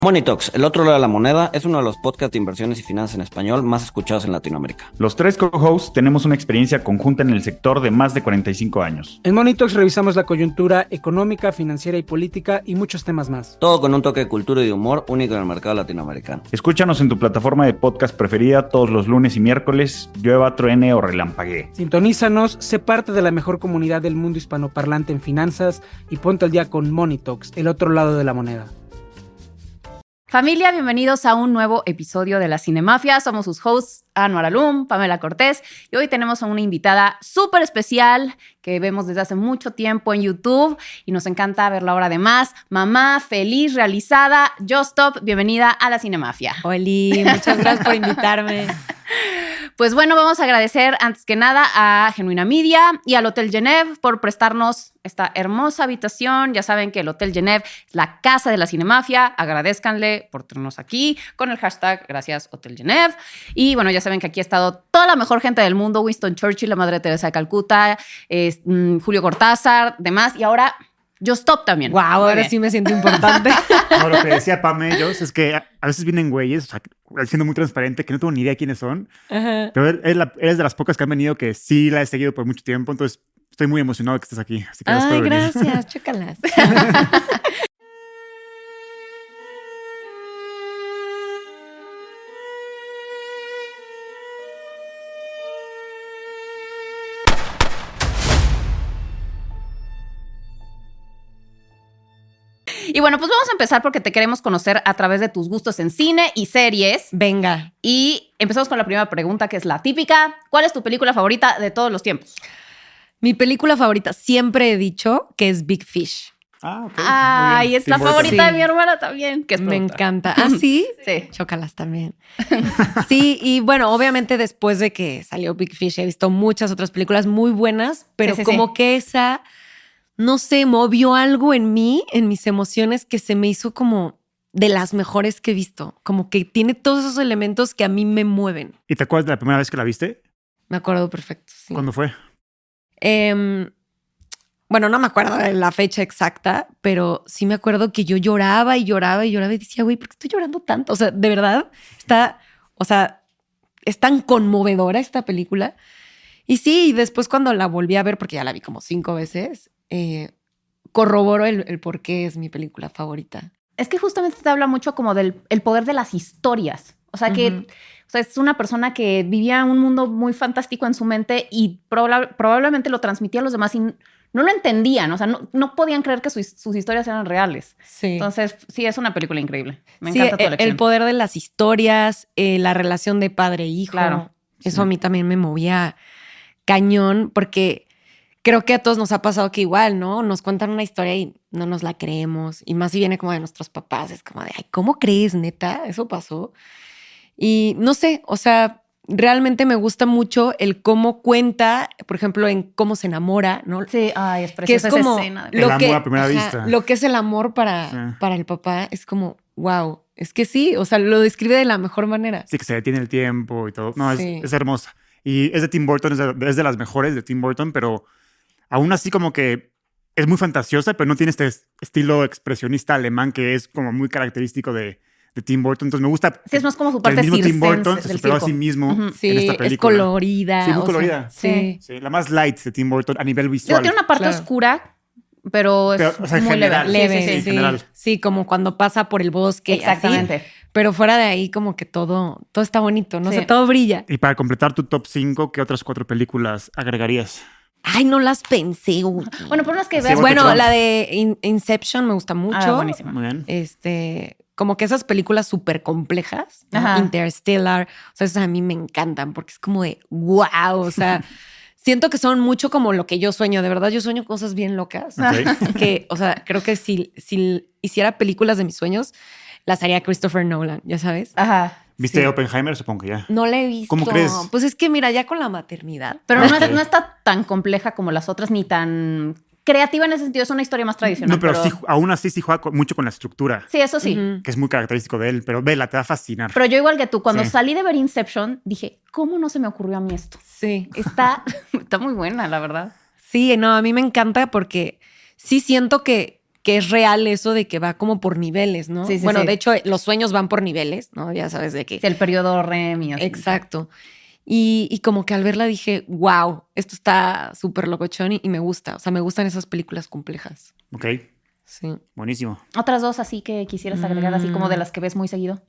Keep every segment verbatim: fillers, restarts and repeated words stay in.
Money Talks, el otro lado de la moneda, es uno de los podcasts de inversiones y finanzas en español más escuchados en Latinoamérica. Los tres co-hosts tenemos una experiencia conjunta en el sector de más de cuarenta y cinco años. En Money Talks revisamos la coyuntura económica, financiera y política y muchos temas más. Todo con un toque de cultura y de humor único en el mercado latinoamericano. Escúchanos en tu plataforma de podcast preferida todos los lunes y miércoles, llueva, truene o relampaguee. Sintonízanos, sé parte de la mejor comunidad del mundo hispanoparlante en finanzas y ponte al día con Money Talks, el otro lado de la moneda. Familia, bienvenidos a un nuevo episodio de La Cinemafia. Somos sus hosts, Anuar Alum, Pamela Cortés, y hoy tenemos a una invitada súper especial que vemos desde hace mucho tiempo en YouTube y nos encanta verla ahora además. Mamá, feliz, realizada, Just Stop, bienvenida a La Cinemafia. Oli, muchas gracias por invitarme. Pues bueno, vamos a agradecer antes que nada a Genuina Media y al Hotel Genève por prestarnos esta hermosa habitación. Ya saben que el Hotel Genève es la casa de la Cinemafia. Agradézcanle por tenernos aquí con el hashtag Gracias Hotel Genève. Y bueno, ya saben que aquí ha estado toda la mejor gente del mundo. Winston Churchill, la Madre Teresa de Calcuta, eh, mm, Julio Cortázar, demás. Y ahora Just Stop también. Wow, ahora sí me siento importante. No, lo que decía Pam ellos es que a, a veces vienen güeyes, o sea, siendo muy transparente, que no tengo ni idea quiénes son. Ajá. Pero eres, la, eres de las pocas que han venido que sí la he seguido por mucho tiempo, entonces estoy muy emocionado de que estés aquí. Así que Ay, gracias, chócalas. Y bueno, pues vamos a empezar porque te queremos conocer a través de tus gustos en cine y series. Venga. Y empezamos con la primera pregunta, que es la típica. ¿Cuál es tu película favorita de todos los tiempos? Mi película favorita, siempre he dicho que es Big Fish. Ah, ok. Ay, es la Tim Burton. favorita Sí. de mi hermana también, que es Me productora. encanta. ¿Ah, sí? Sí. Chócalas también. Sí, y bueno, obviamente después de que salió Big Fish he visto muchas otras películas muy buenas, pero Sí, sí, como sí. que esa, no sé, movió algo en mí, en mis emociones, que se me hizo como de las mejores que he visto. Como que tiene todos esos elementos que a mí me mueven. ¿Y te acuerdas de la primera vez que la viste? Me acuerdo perfecto, sí. ¿Cuándo fue? Eh, bueno, no me acuerdo de la fecha exacta, pero sí me acuerdo que yo lloraba y lloraba y lloraba y decía, güey, ¿por qué estoy llorando tanto? O sea, de verdad, está, o sea, es tan conmovedora esta película. Y sí, después cuando la volví a ver, porque ya la vi como cinco veces, eh, corroboro el, el por qué es mi película favorita. Es que justamente te habla mucho como del el poder de las historias. O sea, que Ujú. o sea, es una persona que vivía un mundo muy fantástico en su mente y proba- probablemente lo transmitía a los demás y no lo entendían. O sea, no, no podían creer que sus, sus historias eran reales. Sí. Entonces, sí, es una película increíble. Me Sí, encanta tu el, elección. el poder de las historias, eh, la relación de padre e hijo. Claro. Eso Sí. a mí también me movía cañón, porque creo que a todos nos ha pasado que igual, ¿no? Nos cuentan una historia y no nos la creemos. Y más si viene como de nuestros papás. Es como de, ay, ¿cómo crees, neta? Eso pasó. Y no sé, o sea, realmente me gusta mucho el cómo cuenta, por ejemplo, en cómo se enamora, ¿no? Sí, ay, es Que preciosa es esa como escena. de- El amor a primera vista. Lo que es el amor para, Sí. para el papá es como, wow, es que sí, o sea, lo describe de la mejor manera. Sí, que se detiene el tiempo y todo. No, es, Sí. es hermosa. Y es de Tim Burton, es de, es de las mejores de Tim Burton, pero aún así como que es muy fantasiosa, pero no tiene este es- estilo expresionista alemán que es como muy característico de, de Tim Burton. Entonces me gusta Sí, es más como su que el parte mismo Tim circense Burton se del superó a circo. sí mismo Ujú. Sí, en esta es película. colorida. Sí, muy o sea, colorida. sí. Sí, la más light de Tim Burton a nivel Digo, visual. tiene una parte Claro. oscura, pero es Pero, o sea, en muy general. leve. Leve, Sí, sí, en sí. general. Sí, como cuando pasa por el bosque. así. Exactamente. Pero fuera de ahí, como que todo, todo está bonito, no Sí. sé, todo brilla. Y para completar tu top cinco, ¿qué otras cuatro películas agregarías? Ay, no las pensé. Uy. Bueno, por unas que Sí, veas. bueno, Bueno, Trump. la de In- Inception me gusta mucho. Ah, buenísima. Muy bien. Este, como que esas películas súper complejas, ¿no? Ajá. Interstellar, o sea, esas a mí me encantan porque es como de wow, o sea, siento que son mucho como lo que yo sueño, de verdad, yo sueño cosas bien locas. Ok. Que, o sea, creo que si, si hiciera películas de mis sueños, las haría Christopher Nolan, ya sabes. Ajá. ¿Viste Sí. Oppenheimer? Supongo que ya. No la he visto. ¿Cómo crees? Pues es que mira, ya con la maternidad. Pero no, Ok. es- no está tan compleja como las otras, ni tan creativa en ese sentido. Es una historia más tradicional. No, pero, sí, aún así sí juega con- mucho con la estructura, Sí, eso sí. Ujú. que es muy característico de él. Pero vela, te va a fascinar. Pero yo igual que tú, cuando Sí. salí de ver Inception, dije, ¿cómo no se me ocurrió a mí esto? Sí. Está, está muy buena, la verdad. Sí, no, a mí me encanta porque sí siento que que es real eso de que va como por niveles, ¿no? Sí, sí, bueno, sí. de hecho, los sueños van por niveles, ¿no? Ya sabes de qué. Sí, el periodo R E M y así. Exacto. Y, y como que al verla dije, wow, esto está súper locochón y, y me gusta. O sea, me gustan esas películas complejas. Ok, Sí. buenísimo. Otras dos así que quisieras agregar, así como de las que ves muy seguido.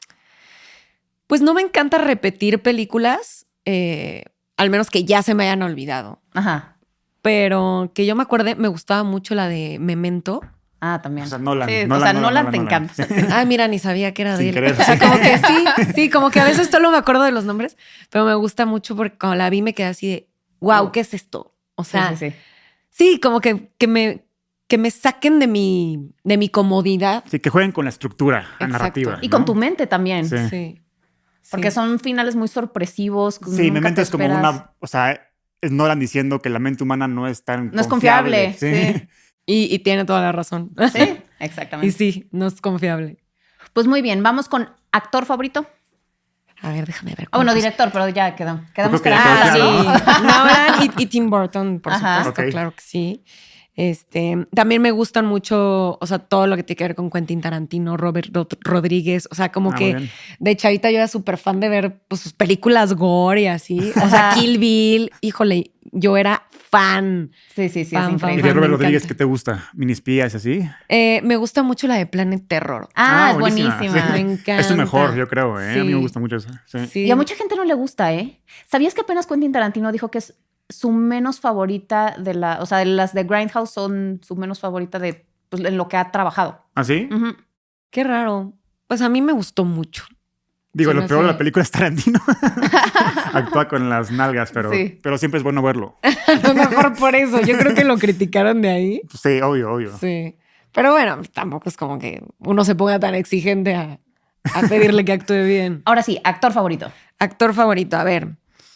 Pues no me encanta repetir películas, eh, al menos que ya se me hayan olvidado. Ajá. Pero que yo me acuerde, me gustaba mucho la de Memento. Ah, también. O sea, Nolan, Sí, Nolan, o sea, Nolan, Nolan, Nolan, te Nolan. encanta. Ah, mira, ni sabía que era de Sin él. querer, O sea, sí. como que sí, sí, como que a veces solo me acuerdo de los nombres, pero me gusta mucho porque cuando la vi me quedé así de, wow, ¿qué es esto? O sea, sí, sí, sí. sí, como que, que me que me saquen de mi de mi comodidad. Sí, que jueguen con la estructura la Exacto. narrativa. Y ¿no? con tu mente también. Sí. Sí. Porque Sí. son finales muy sorpresivos. Sí, nunca mi mente te es como esperas. una... O sea, es Nolan diciendo que la mente humana no es tan No es confiable. Sí. Sí, Y, y tiene toda la razón. sí, Y exactamente. sí, no es confiable. Pues muy bien, vamos con actor favorito. A ver, déjame ver. Ah, bueno, cuántos- director, pero ya quedó. Quedamos creo que que era- ya Ah, quedó sí. claro, Nolan y, y Tim Burton, por Ajá. supuesto, Ok. claro que sí. Este, también me gustan mucho, o sea, todo lo que tiene que ver con Quentin Tarantino, Robert Rod- Rodríguez. O sea, como Ah, muy que bien. de chavita yo era súper fan de ver pues, sus películas gore y así. O sea, Ajá. Kill Bill. Híjole, yo era fan. Sí, sí, sí, Fan, es fan, ¿Y increíble. de fan. Robert me Rodríguez encanta. qué te gusta? ¿Minispías así? Eh, me gusta mucho la de Planet Terror. Ah, Ah, es buenísima. buenísima. Me encanta. Es su mejor, yo creo, ¿eh? A mí Sí. me gusta mucho eso. Sí. Sí. Y a mucha gente no le gusta, ¿eh? ¿Sabías que apenas Quentin Tarantino dijo que es su menos favorita de la... O sea, de las de Grindhouse son su menos favorita de pues, en lo que ha trabajado. ¿Ah, sí? Ujú. Qué raro. Pues a mí me gustó mucho. Digo, Se lo me peor de hace- la película es Tarantino. Actúa con las nalgas, pero, Sí. pero siempre es bueno verlo. A lo mejor por eso. Yo creo que lo criticaron de ahí. Pues sí, obvio, obvio. Sí. Pero bueno, tampoco es como que uno se ponga tan exigente a, a pedirle que actúe bien. Ahora sí, actor favorito. Actor favorito, a ver.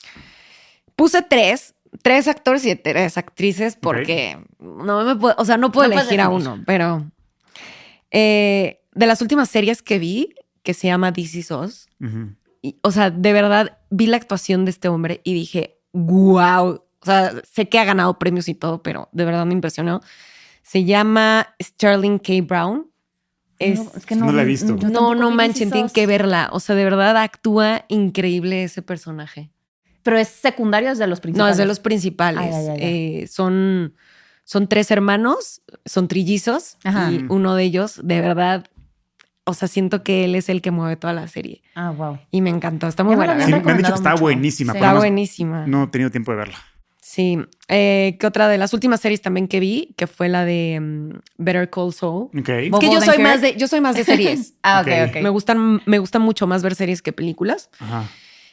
Puse tres. Tres actores y tres actrices porque no me puedo, o sea, no puedo No puedes elegir a decidir. uno, pero eh, de las últimas series que vi, que se llama This Is Us, Ujú. y, o sea, de verdad vi la actuación de este hombre y dije, wow. O sea, sé que ha ganado premios y todo, pero de verdad me impresionó. Se llama Sterling K. Brown. Es, No, es que no la he vi- visto. yo no, tampoco no vi manchen, This Is tienen Us. que verla. O sea, de verdad actúa increíble ese personaje. Pero es secundario, es de los No, principales. es de los principales. Ah, ya, ya, ya. Eh, son, son tres hermanos, son trillizos Ajá. y uno de ellos, de verdad, o sea, siento que él es el que mueve toda la serie. Ah, wow. Y me encantó, está muy Ya me buena. lo Sí, habían me han dicho que recomendado está mucho. buenísima. Sí. pero Está nada más buenísima. No he tenido tiempo de verla. Sí. Eh, ¿qué otra de las últimas series también que vi? Que fue la de mm, Better Call Saul. Ok. Es Bob que yo soy Odenkirk. más de, yo soy más de series. Ah, ok, Ok. ok. Me gustan, me gusta mucho más ver series que películas. Ajá.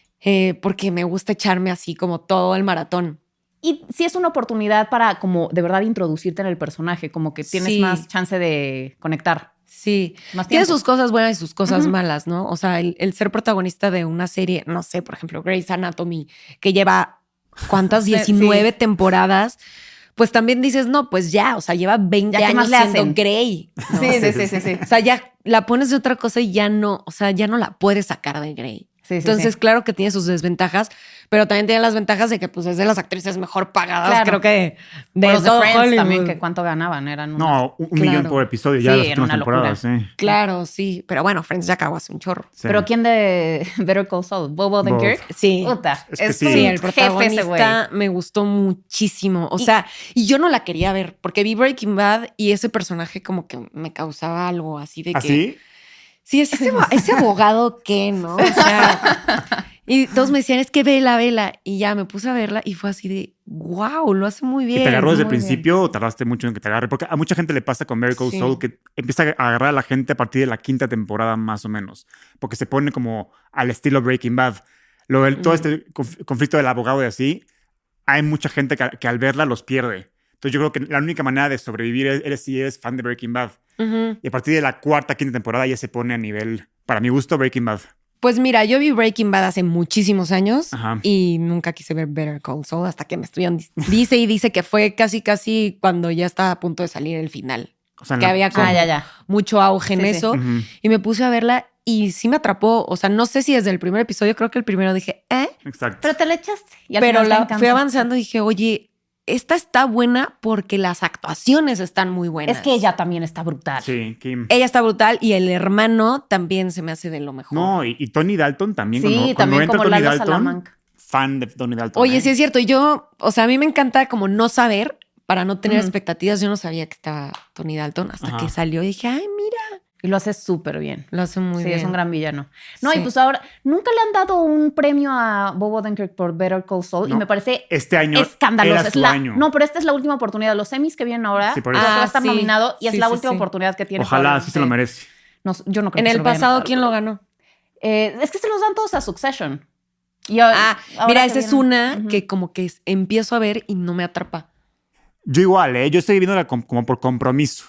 eh, porque me gusta echarme así como todo el maratón. Y sí es una oportunidad para como de verdad introducirte en el personaje, como que tienes Sí. más chance de conectar. Sí, Más tiene tiempo. sus cosas buenas y sus cosas Ujú. malas, ¿no? O sea, el, el ser protagonista de una serie, no sé, por ejemplo, Grey's Anatomy, que lleva ¿cuántas? Sí, diecinueve sí. temporadas, pues también dices, no, pues ya, o sea, lleva veinte Ya, ¿qué años más le siendo hacen? Grey. ¿no? Sí, sí, sí, sí, sí. O sea, ya la pones de otra cosa y ya no, o sea, ya no la puedes sacar de Grey. Sí, sí, Entonces, sí. claro que tiene sus desventajas, pero también tiene las ventajas de que pues es de las actrices mejor pagadas, Claro. creo que de, Por los de todo Friends Hollywood. también, que cuánto ganaban, eran unas- No, un, un Claro. millón por episodio ya Sí, las era últimas una locura. temporadas, sí. Claro, sí, pero bueno, Friends ya acabó hace un chorro. Sí. Pero ¿quién de Better Call Saul? ¿Bob Odenkirk? Sí. Puta, Es que es sí. un Sí, el jefe ese güey. protagonista me gustó muchísimo. O Y- sea, y yo no la quería ver porque vi Breaking Bad y ese personaje como que me causaba algo así de que... ¿Así? Sí, es ese, ese abogado que, ¿no? O sea, y todos me decían, es que vela, vela. Y ya me puse a verla y fue así de, wow, lo hace muy bien. ¿Y te agarró desde el muy bien". principio o tardaste mucho en que te agarre? Porque a mucha gente le pasa con Better Call Sí. Saul que empieza a agarrar a la gente a partir de la quinta temporada más o menos. Porque se pone como al estilo Breaking Bad. Lo, del- todo Mm. este conf- conflicto del abogado y así, hay mucha gente que, que al verla los pierde. Entonces yo creo que la única manera de sobrevivir es, eres si eres fan de Breaking Bad. Ujú. Y a partir de la cuarta, quinta temporada ya se pone a nivel, para mi gusto, Breaking Bad. Pues mira, yo vi Breaking Bad hace muchísimos años Ajá. y nunca quise ver Better Call Saul hasta que me estuvieron... Dice y dice que fue casi, casi cuando ya estaba a punto de salir el final. O sea, en Que la- había como Ah, ya, ya. mucho auge en Sí, sí. eso. Ujú. Y me puse a verla y sí me atrapó. O sea, no sé si desde el primer episodio, creo que el primero dije, ¿eh? Exacto. Pero te la echaste. Y al Pero final te la, encanta. fui avanzando y dije, oye, esta está buena porque las actuaciones están muy buenas. Es que ella también está brutal. Sí, Kim. Ella está brutal y el hermano también se me hace de lo mejor. No, y, y Tony Dalton también. Sí, cuando, también cuando entra como Tony Lalo Dalton, Salamanca. fan de Tony Dalton. Oye, ¿eh? sí es cierto. Yo, o sea, a mí me encanta como no saber para no tener Ujú. expectativas. Yo no sabía que estaba Tony Dalton hasta Ajá. que salió y dije, ay, mira, Y lo hace súper bien. lo hace muy sí, bien. es un gran villano. No, Sí. y pues ahora, nunca le han dado un premio a Bob Odenkirk por Better Call Saul y No. me parece Este año escandaloso. era Es su la- año. No, pero esta es la última oportunidad. Los semis que vienen ahora, Sí, por creo eso. que va a Ah, estar sí. nominado y es Sí, la sí, última sí. oportunidad que tiene. Ojalá para- sí se lo merece. No, yo no creo En que se el lo vayan a pasado, dar, ¿quién pero- lo ganó? Eh, es que se los dan todos a Succession. Y a- Ah, ahora mira, que esa es viene- una Ujú. que como que es- empiezo a ver y no me atrapa. Yo igual, ¿eh? Yo estoy viéndola com- como por compromiso.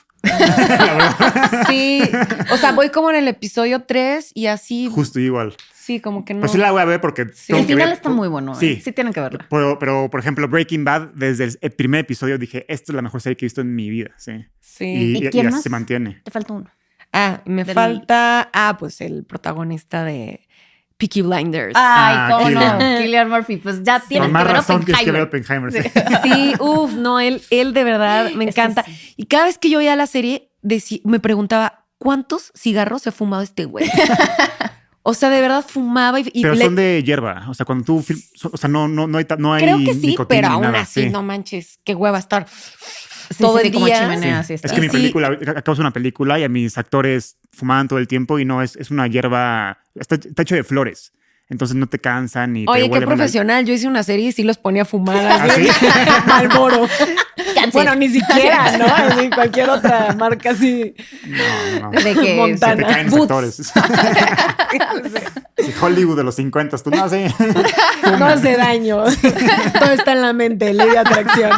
Sí, o sea, voy como en el episodio tres y así. Justo igual. Sí, como que no. Pues sí la voy a ver porque tengo El que final ver- está muy bueno. Sí. Sí. sí tienen que verla. Pero, pero, por ejemplo, Breaking Bad, desde el- el primer episodio dije, esto es la mejor serie que he visto en mi vida. Sí. Sí. Y, ¿Y y- quién y así más? se mantiene. Te falta uno. Ah, me Del- falta. Ah, pues el protagonista de Peaky Blinders. Ay, Ah, cómo no. Cillian. Cillian Murphy. Pues ya tienes Con más que ver razón tienes que ver Oppenheimer. Oppenheimer. Sí. Sí, uff, no, él, él de verdad me Es que encanta. sí. Y cada vez que yo veía la serie, deci- me preguntaba, ¿cuántos cigarros se ha fumado este güey? O sea, de verdad fumaba y, y Pero le- son de hierba. O sea, cuando tú... fil- O sea, no, no, no hay, ta- no hay creo que sí, nicotina pero ni aún nada, así, sí. no manches, qué hueva estar Sí, todo sí, el como día. chimenea, Sí. sí está. Es que mi Sí. película, acabo de hacer una película y a mis actores fumaban todo el tiempo y no, es, es una hierba, está, está hecho de flores. Entonces no te cansan ni te Oye, qué huele mal. profesional. Yo hice una serie y sí los ponía a fumar. ¿Ah, así. sí? Malboro. Cáncer. Bueno, ni siquiera, ¿no? Así, cualquier otra marca así. No, no. De que Se te Montana. caen los Boots. actores. Sí, Hollywood de los cincuenta, tú no sé. No hace daño. Todo está en la mente, ley de atracción.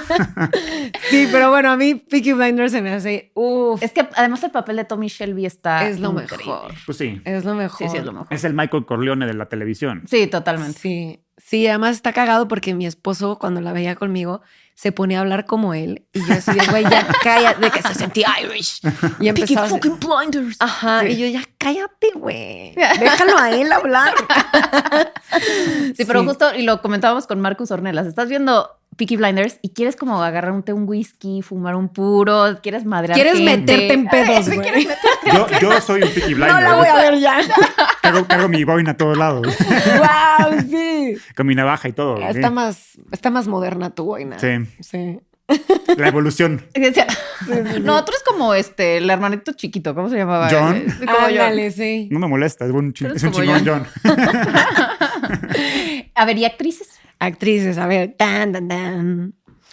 Sí, pero bueno, a mí Peaky Blinders se me hace, uff, Es que además el papel de Tommy Shelby está es lo increíble. mejor. Pues sí, Es lo mejor. Sí, sí, es lo mejor. es el Michael Corleone de la televisión. Sí, totalmente. Sí, sí, además está cagado porque mi esposo, cuando la veía conmigo, se ponía a hablar como él. Y yo así de, güey, ya cállate, de que se sentía Irish. Y empezaba a hacer- Blinders. Ajá, y yo, ya cállate, güey. Déjalo a él hablar. Sí, pero justo, y lo comentábamos con Marcus Ornelas, estás viendo Peaky Blinders y quieres como agarrar un té, un whisky, fumar un puro, quieres madrear Quieres gente. meterte en pedos, Sí, güey. quieres meter- Yo, yo soy un Peaky Blinder. No la voy a ver ya. Cargo, cargo mi boina a todos lados. Wow, sí. Con mi navaja y todo. Está ¿sí? más, está más moderna tu boina. Sí. Sí. La evolución. Y decía, no, tú eres como este, el hermanito chiquito, ¿cómo se llamaba? John. Eh, Como John. Ándale, sí. No me molesta, es un, chi- Tú eres es un como chingón John. John. A ver, ¿y actrices? Actrices, a ver. Tan, tan, tan.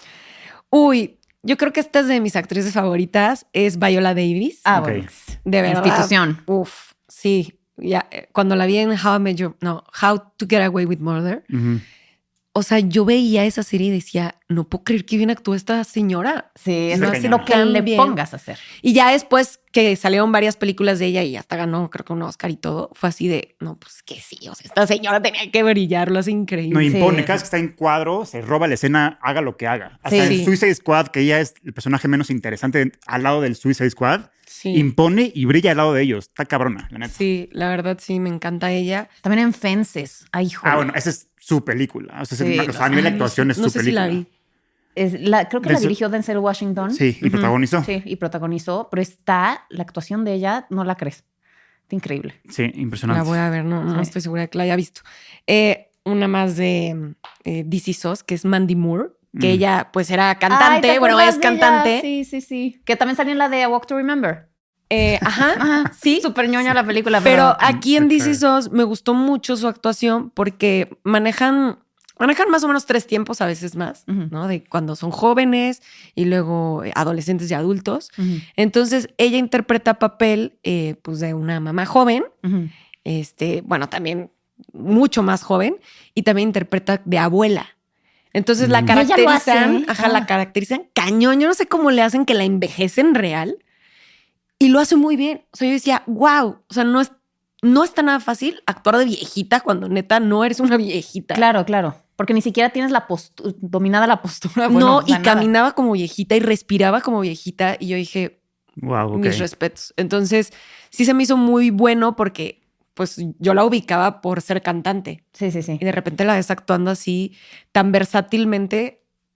Uy, yo creo que esta es de mis actrices favoritas. Es Viola Davis. Ah, Ok. bueno. De verdad. Institución. Uf, sí. Ya, eh, cuando la vi en How I Met Your... No, How to Get Away with Murder. Ujú. O sea, yo veía esa serie y decía, no puedo creer que bien actúa esta señora. Sí, Está eso es cañón. lo que le Bien. pongas a hacer. Y ya después que salieron varias películas de ella y hasta ganó, creo que un Oscar y todo, fue así de, no, pues que sí, o sea, esta señora tenía que brillar, lo hace increíble. No Sí. impone, cada vez que está en cuadro, se roba la escena, haga lo que haga. Hasta Sí. en Sí. Suicide Squad, que ella es el personaje menos interesante al lado del Suicide Squad, Sí. impone y brilla al lado de ellos. Está cabrona, la neta. Sí, la verdad sí, me encanta ella. También en Fences. Ay, hijo. Ah, bueno, esa es su película. O sea, Sí, es- o sea, a nivel de Ay, actuación es no su sé película. si la vi. Es la, creo que la Denzel- dirigió Denzel Washington. Sí, y Ujú. protagonizó. Sí, y protagonizó. Pero está, la actuación de ella, no la crees. Está increíble. Sí, impresionante. La voy a ver, no, no Sí. estoy segura de que la haya visto. Eh, una más de eh, D C S O S, que es Mandy Moore, que Mm. ella pues era Ay, cantante, ¿te bueno, acuerdas es de ella? cantante. Sí, sí, sí. Que también salió en la de A Walk to Remember. Eh, ajá, Ajá. sí. Súper ñoña la película. Pero Pero, aquí en Qué D C S O S me gustó mucho su actuación porque manejan, manejan más o menos tres tiempos, a veces más, Ujú. ¿no? De cuando son jóvenes y luego eh, adolescentes y adultos. Ujú, Entonces, ella interpreta papel eh, pues de una mamá joven, ujú. este, bueno, también mucho más joven, y también interpreta de abuela. Entonces la Mm. ¿Y ella lo caracterizan, hace? ajá, Ah. la caracterizan cañón. Yo no sé cómo le hacen que la envejecen real y lo hace muy bien. O sea, yo decía, wow, o sea, no es, no está nada fácil actuar de viejita cuando neta no eres una viejita. Claro, claro. Porque ni siquiera tienes la postura, dominada la postura. Bueno, no, o sea, y nada. caminaba como viejita y respiraba como viejita. Y yo dije, Wow, ok. mis respetos. Entonces, sí se me hizo muy bueno porque pues yo la ubicaba por ser cantante. Sí, sí, sí. Y de repente la ves actuando así tan versátilmente.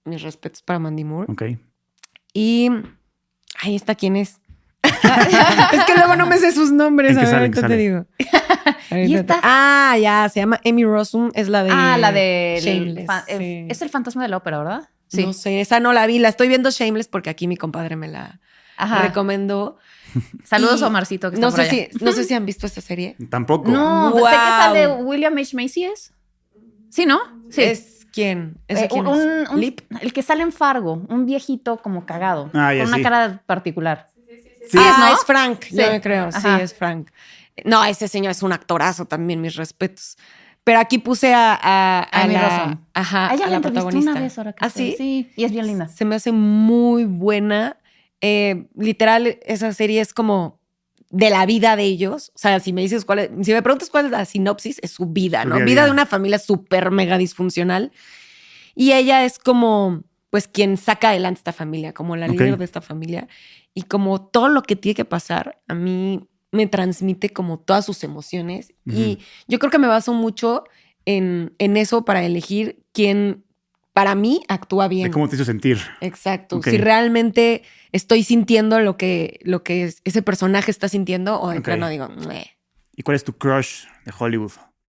mis respetos para Mandy Moore. Ok. Y ahí está quién es. Es que luego no me sé sus nombres. ¿En A qué ver, sale? ahorita ¿En te qué digo. ¿Y Ahorita esta? te- Ah, ya, se llama Amy Rossum. Es la de... Ah, la de... Shameless. fa- sí. eh, Es el fantasma de la ópera, ¿verdad? Sí. No sé, esa no la vi. La estoy viendo Shameless porque aquí mi compadre me la Ajá. recomendó. Saludos Y a Omarcito que está No por sé, allá. si, no sé si han visto esta serie. Tampoco. No, Wow. sé que sale William H. Macy es. Sí, ¿no? Sí. ¿Es quién? ¿Ese Eh, quién un- es? un- ¿Lip? El que sale en Fargo, un viejito como cagado, Ah, ya, con una sí. cara particular. Sí, ah, ¿no? es Frank, Sí. yo me creo. Ajá. Sí, es Frank. No, ese señor es un actorazo también, mis respetos. Pero aquí puse a, a, a Amy la, Rossum. ajá, A ella a la la entrevisté protagonista. una vez ahora que ¿Ah, estoy- sí? Sí, y es bien linda. Se me hace muy buena. Eh, literal, esa serie es como de la vida de ellos. O sea, si me dices cuál es, si me preguntas cuál es la sinopsis, es su vida, Su ¿no? día a Vida día. de una familia súper mega disfuncional. Y ella es como, pues, quien saca adelante esta familia, como la Ok. líder de esta familia. Y como todo lo que tiene que pasar, a mí me transmite como todas sus emociones. Y Ujú. yo creo que me baso mucho en, en eso para elegir quién, para mí, actúa bien. De cómo te hizo sentir. Exacto. Ok. Si realmente estoy sintiendo lo que, lo que es- ese personaje está sintiendo, o de Ok. plano digo, "Meh". ¿Y cuál es tu crush de Hollywood?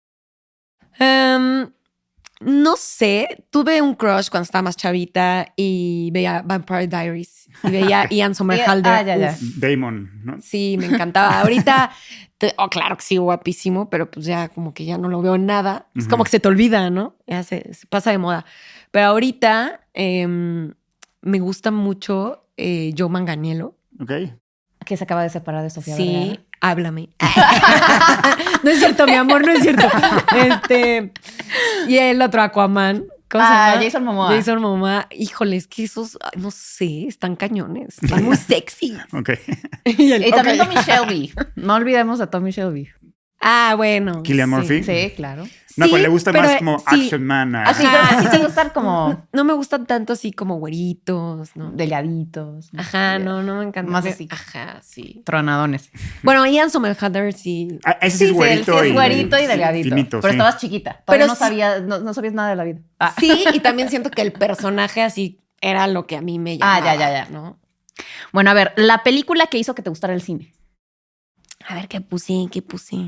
Em, no sé. Tuve un crush cuando estaba más chavita y veía Vampire Diaries y veía Ian Somerhalder. Ah, ya, ya. Uf, Damon, ¿no? sí, me encantaba. Ahorita, te- oh, claro que sí, guapísimo, pero pues ya como que ya no lo veo en nada. Es Ujú. como que se te olvida, ¿no? Ya se, se pasa de moda. Pero ahorita em, me gusta mucho eh, Joe Manganiello. Ok. Que se acaba de separar de Sofía Sí, Vergara. háblame. No es cierto, mi amor, no es cierto. Este, y el otro Aquaman. ¿Cómo se Ah, llama? Jason Momoa. Jason Momoa. Híjole, es que esos, ay, no sé, están cañones. Están muy sexy. Ok. y el- Y también ok. Tommy Shelby. No olvidemos a Tommy Shelby. Ah, bueno. Cillian sí. Murphy. Sí, claro. No, Sí, pues le gusta pero, más como sí. Action Man. a- Ah, sí, creo que sí te gustan como No me gustan tanto así como güeritos, ¿no? delgaditos. ¿no? Ajá, no, no me encanta. Más así. Ajá, sí. Tronadones. Bueno, Ian Somerhalder sí. Ah, ese sí, Sí, es sí, güerito. él sí y, es güerito y delgadito. finito, pero sí. estabas chiquita. Todavía Pero no, sí- sabías, no, no sabías nada de la vida. Ah. Sí, y también siento que el personaje así era lo que a mí me Ah, llamaba. ya, ya, ya. ¿no? Bueno, a ver, la película que hizo que te gustara el cine. A ver, ¿qué puse? ¿Qué puse?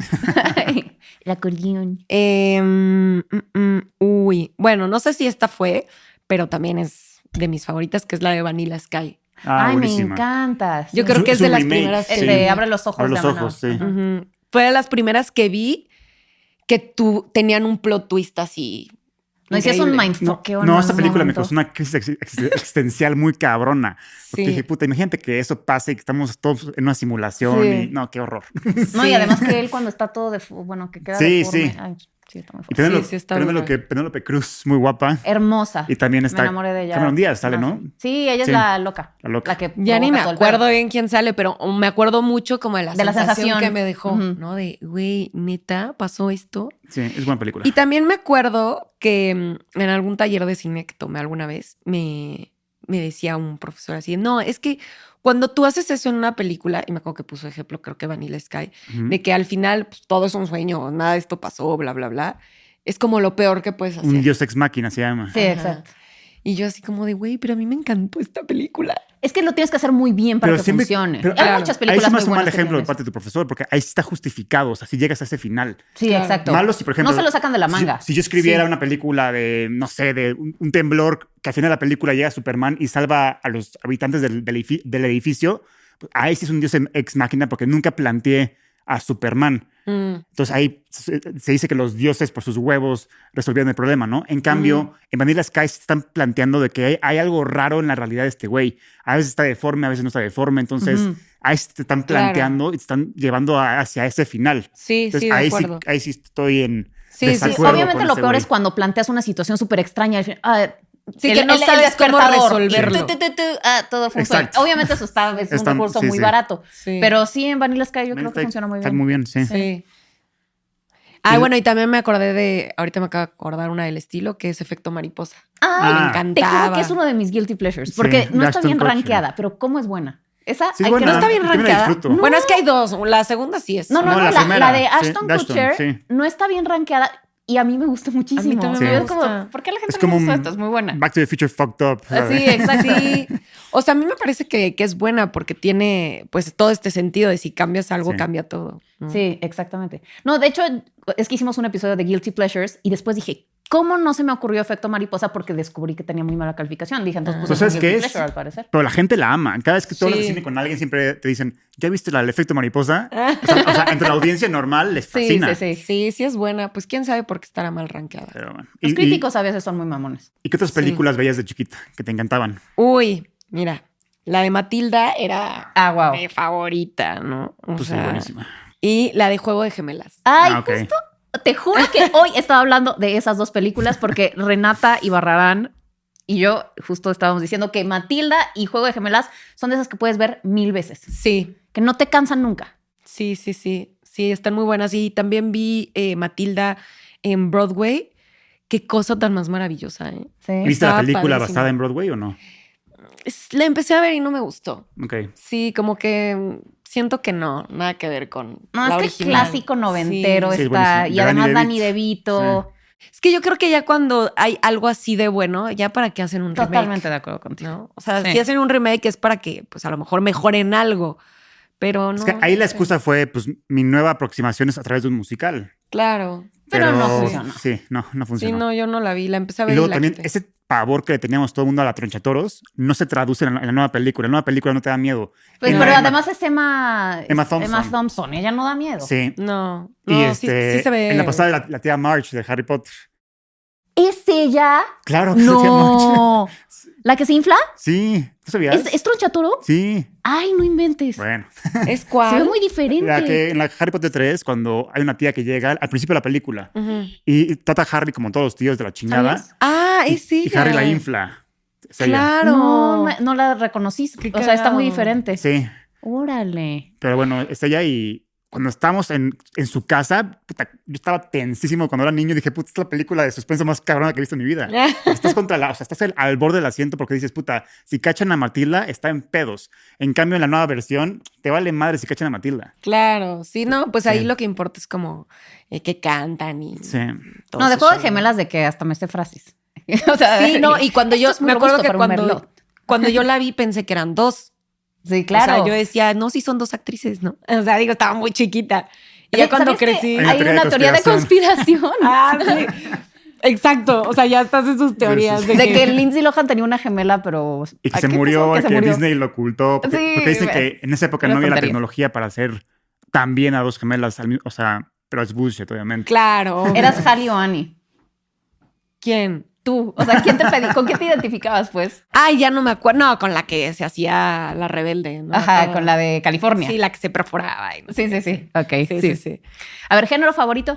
El acordeón. Eh, mm, mm, uy, bueno, no sé si esta fue, pero también es de mis favoritas, que es la de Vanilla Sky. Ah, Ay, me buenísima. encanta. Yo Sí. creo Es que es un de las remake, primeras. El sí. de Abre los ojos. Abre los de Amanda. ojos, sí. Ajá. Ujú. Fue de las primeras que vi que tú tenían un plot twist así. No hiciste un increíble. No, mindfuckeo. no, en esta algún película me momento? causó una crisis ex- ex- existencial muy cabrona. Porque Sí. dije, puta, imagínate que eso pase y que estamos todos en una simulación Sí. y no, qué horror. No, y Sí. además que él cuando está todo de... bueno, que queda Sí, deforme. sí. Ay, sí, está muy Y fuerte. Penélope, sí, está Penélope- brutal. Penélope Cruz, muy guapa. Hermosa. Y también está Me enamoré de ella. Cameron Díaz, sale, ¿no? Sí, ella es Sí. la loca. La loca. que Ya ni me provoca todo el acuerdo pedo. bien quién sale, pero me acuerdo mucho como de la, De la sensación, sensación. que me dejó, Ujú. ¿no? De, güey, neta, pasó esto. Sí, es buena película. Y también me acuerdo que mm, en algún taller de cine que tomé alguna vez, me, me decía un profesor así, no, es que cuando tú haces eso en una película, y me acuerdo que puso ejemplo, creo que Vanilla Sky, Ujú. de que al final pues, todo es un sueño, nada de esto pasó, bla, bla, bla, es como lo peor que puedes hacer. Un dios ex máquina se llama. Sí, Ajá. exacto. Y yo así como de, güey, pero a mí me encantó esta película. Es que lo tienes que hacer muy bien para Pero que siempre- funcione. pero- Hay claro, muchas Ahí películas se me muy hace un mal buenas que ejemplo de tienen parte de tu profesor, porque ahí sí está justificado. O sea, si llegas a ese final. eso. Sí, Claro. exacto. Malo si, por ejemplo. no se lo sacan de la si- manga. Si, yo escribiera Sí. una película de, no sé, de un, un temblor, que al final de la película llega Superman y salva a los habitantes del, del edifi- del edificio, pues ahí sí es un dios ex máquina porque nunca planteé a Superman. Mm. Entonces ahí se, se dice que los dioses por sus huevos resolvieron el problema, ¿no? En cambio, Ujú. en Vanilla Sky se están planteando de que hay, hay algo raro en la realidad de este güey. A veces está deforme, a veces no está deforme. Entonces Ujú. ahí se te están Claro. planteando y te están llevando a- hacia ese final. Sí, Entonces sí, de ahí, sí, acuerdo. ahí sí estoy en Sí, sí, desacuerdo Obviamente con lo ese peor güey. es cuando planteas una situación súper extraña. al fin- ah, Sí, el- que no el- el sabes cómo despertador. resolverlo. Y tu, tu, tu, tu, ah, todo funciona. Exacto. Obviamente eso está, es Está- un recurso sí, muy sí. barato. Sí. Pero sí, en Vanilla Sky yo creo Está- que funciona muy Está bien. muy bien, sí. Sí. Ah, bueno, y también me acordé de, ahorita me acabo de acordar una del estilo, que es Efecto Mariposa. Ay, Ah. me te encantaba. juro que es uno de mis guilty pleasures. Sí, Porque no de está Ashton bien Kutcher. rankeada, pero ¿cómo es buena? Esa Sí, hay buena. que No está bien Yo me la rankeada. disfruto. Bueno, es que hay dos. La segunda sí es. No, no, No, no, la la, primera, la de sí, Ashton de Ashton, Kutcher sí. no está bien rankeada. y a mí me gustó muchísimo. A mí también Sí. me Es gusta. como, ¿por qué a la gente Es no como le gusta un esto? Es muy buena. Back to the Future fucked up. ¿sabes? Sí, exacto. Sí. O sea, a mí me parece que, que es buena porque tiene pues todo este sentido de si cambias algo, Sí. cambia todo. ¿no? Sí, exactamente. No, de hecho, es que hicimos un episodio de Guilty Pleasures y después dije, ¿cómo no se me ocurrió Efecto Mariposa? Porque descubrí que tenía muy mala calificación. Dije, entonces, pues, Pues, es un ¿sabes qué Guilty es? Pleasure, al parecer. Pero la gente la ama. Cada vez que tú hablas de Sí. cine con alguien, siempre te dicen, ¿ya viste la, el efecto mariposa? O sea, o sea, entre la audiencia normal les Sí, fascina. sí, sí. Sí, sí es buena. Pues quién sabe por qué estará mal rankeada. Pero bueno. Los ¿Y, y- críticos a veces son muy mamones. ¿Y qué otras Sí. películas veías de chiquita que te encantaban? Uy, mira, la de Matilda era Ah, wow. mi favorita, ¿no? O Pues sí, sea, buenísima. y la de Juego de Gemelas. Ay, Ah, ok. justo, te juro que hoy estaba hablando de esas dos películas porque Renata Ibarrarán y yo justo estábamos diciendo que Matilda y Juego de Gemelas son de esas que puedes ver mil veces, Sí, que no te cansan nunca. sí, sí, sí. Sí, están muy buenas. Y también vi eh, Matilda en Broadway. Qué cosa tan más maravillosa, ¿eh? Sí. ¿Viste la Estaba película padrísima. basada en Broadway o no? Es- La empecé a ver y no me gustó. Ok. Sí, como que mm, siento que no, nada que ver con No, la este original. clásico noventero Sí. Sí, está. buenísimo. Y De además Danny Danny DeVito. DeVito. Es que yo creo que ya cuando hay algo así de bueno, ya para qué hacen un remake. Totalmente de acuerdo contigo. ¿No? O sea, Sí. si hacen un remake es para que, pues a lo mejor mejoren algo. Pero no. Es que ahí la no sé. excusa fue, pues, mi nueva aproximación es a través de un musical. Claro. Pero no funcionó. Sí, no, no Sí, funcionó. no, yo no la vi. La empecé a Y ver. luego y la también quité. ese pavor que le teníamos todo el mundo a la tronchatoros no se traduce en la, en la nueva película. En la nueva película no te da miedo. Pues, En pero la- además es Emma, Emma es Thompson. Thompson. Ella no da miedo. Sí. No. Y No, sí, este, sí se ve. en la pasada la, la tía March de Harry Potter. ¿Es ella? Claro que es la tía March. No. ¿La que se infla? Sí. ¿Tú sabías? ¿Es, ¿Es tronchatoro? Sí. Ay, no inventes. Bueno. ¿Es Se ve cuál? muy diferente. La que en la Harry Potter tres, cuando hay una tía que llega al principio de la película Ujú. y trata a Harry como todos los tíos de la chingada. ¿Sabías? Ah, Y, es ella. y Harry la infla. Es ella. Claro. No, me- no la reconocí. Qué O sea, está muy cagado. diferente. Sí. Órale. Pero bueno, es ella y cuando estábamos en, en su casa, puta, yo estaba tensísimo cuando era niño y dije, puta, esta es la película de suspenso más cabrona que he visto en mi vida. Estás contra la, o sea, estás al, al borde del asiento porque dices, puta, si cachan a Matilda, está en pedos. En cambio, en la nueva versión, te vale madre si cachan a Matilda. Claro, sí, no, pues ahí Sí. lo que importa es como eh, que cantan y Sí. todo No, de ese Juego de show. Gemelas de que hasta me sé frases. O sea, Sí, no, y cuando yo esto es muy me acuerdo robusto que para un cuando, merlot. cuando yo la vi pensé que eran dos. Sí, claro. O sea, yo decía, no, sí son dos actrices, ¿no? O sea, digo, estaba muy chiquita. Y ya Oye, cuando ¿sabías que crecí. Hay Hay una una teoría de teoría de conspiración. Ah, sí. Exacto. O sea, ya estás en sus teorías. Sí, De, De que, que Lindsay Lohan tenía una gemela, pero... Y que ¿a se qué murió, pasó? y se que murió. Disney lo ocultó. Porque, Sí, porque dicen ves. que en esa época Unas no había la tonterías. tecnología para hacer tan bien a dos gemelas. al mi- O sea, pero es bullshit, obviamente. Claro. ¿Eras Hallie o Annie? ¿Quién? Tú. O sea, ¿quién te pedí? ¿Con quién te identificabas, pues? Ay, ya no me acuerdo. No, con la que se hacía la rebelde. ¿no? Ajá, Toda- con la de California. Sí, la que se perforaba. y no Sí, sé sí, qué. sí. Ok, Sí, sí. sí, sí. A ver, ¿género favorito?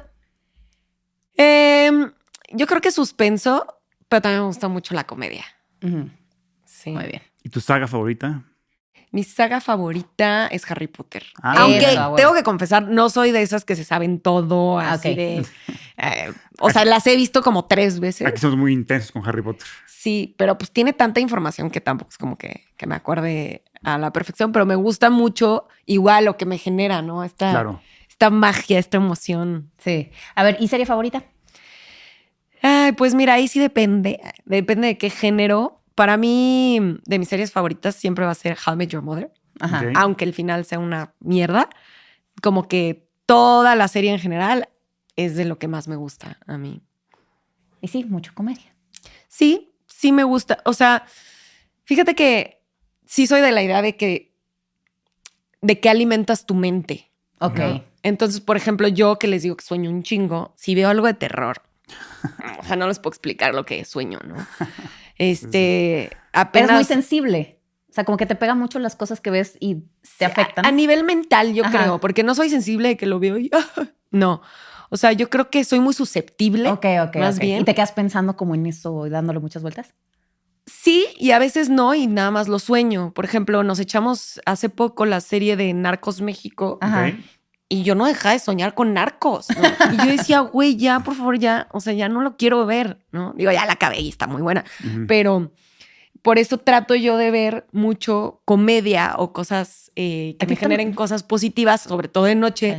Em, yo creo que suspenso, pero también me gusta mucho la comedia. Ujú, Sí. muy bien. ¿Y tu saga favorita? Mi saga favorita es Harry Potter. Ah, Aunque eso, bueno. tengo que confesar, no soy de esas que se saben todo, así ok. de... eh, o sea, las he visto como tres veces. Aquí somos muy intensos con Harry Potter. Sí, pero pues tiene tanta información que tampoco es como que, que me acuerde a la perfección, pero me gusta mucho igual lo que me genera, ¿no? Esta, Claro. esta magia, esta emoción. Sí. A ver, ¿y serie favorita? Ay, pues mira, ahí sí depende. Depende de qué género. Para mí, de mis series favoritas siempre va a ser How I Met Your Mother. Ajá. Ok. Aunque el final sea una mierda. Como que toda la serie en general es de lo que más me gusta a mí. Y sí, mucho comedia. Sí, sí me gusta. O sea, fíjate que sí soy de la idea de que de que alimentas tu mente. Ok. Ujú. Entonces, por ejemplo, yo que les digo que sueño un chingo, si veo algo de terror, o sea, no les puedo explicar lo que sueño, ¿no? Este, Eres apenas muy sensible. O sea, como que te pegan mucho las cosas que ves y te afectan. A, a nivel mental, yo Ajá. creo, porque no soy sensible de que lo veo y no. O sea, yo creo que soy muy susceptible. Ok, ok, Más ok. bien. ¿Y te quedas pensando como en eso y dándole muchas vueltas? Sí, y a veces no, y nada más lo sueño. Por ejemplo, nos echamos hace poco la serie de Narcos México Ajá. Ok. y yo no dejaba de soñar con narcos, ¿no? Y yo decía, güey, ya, por favor, ya, o sea, ya no lo quiero ver, ¿no? Digo, ya la acabé y está muy buena, Ujú. pero por eso trato yo de ver mucho comedia o cosas eh, que Aquí me generen estamos. cosas positivas, sobre todo de noche, Eh,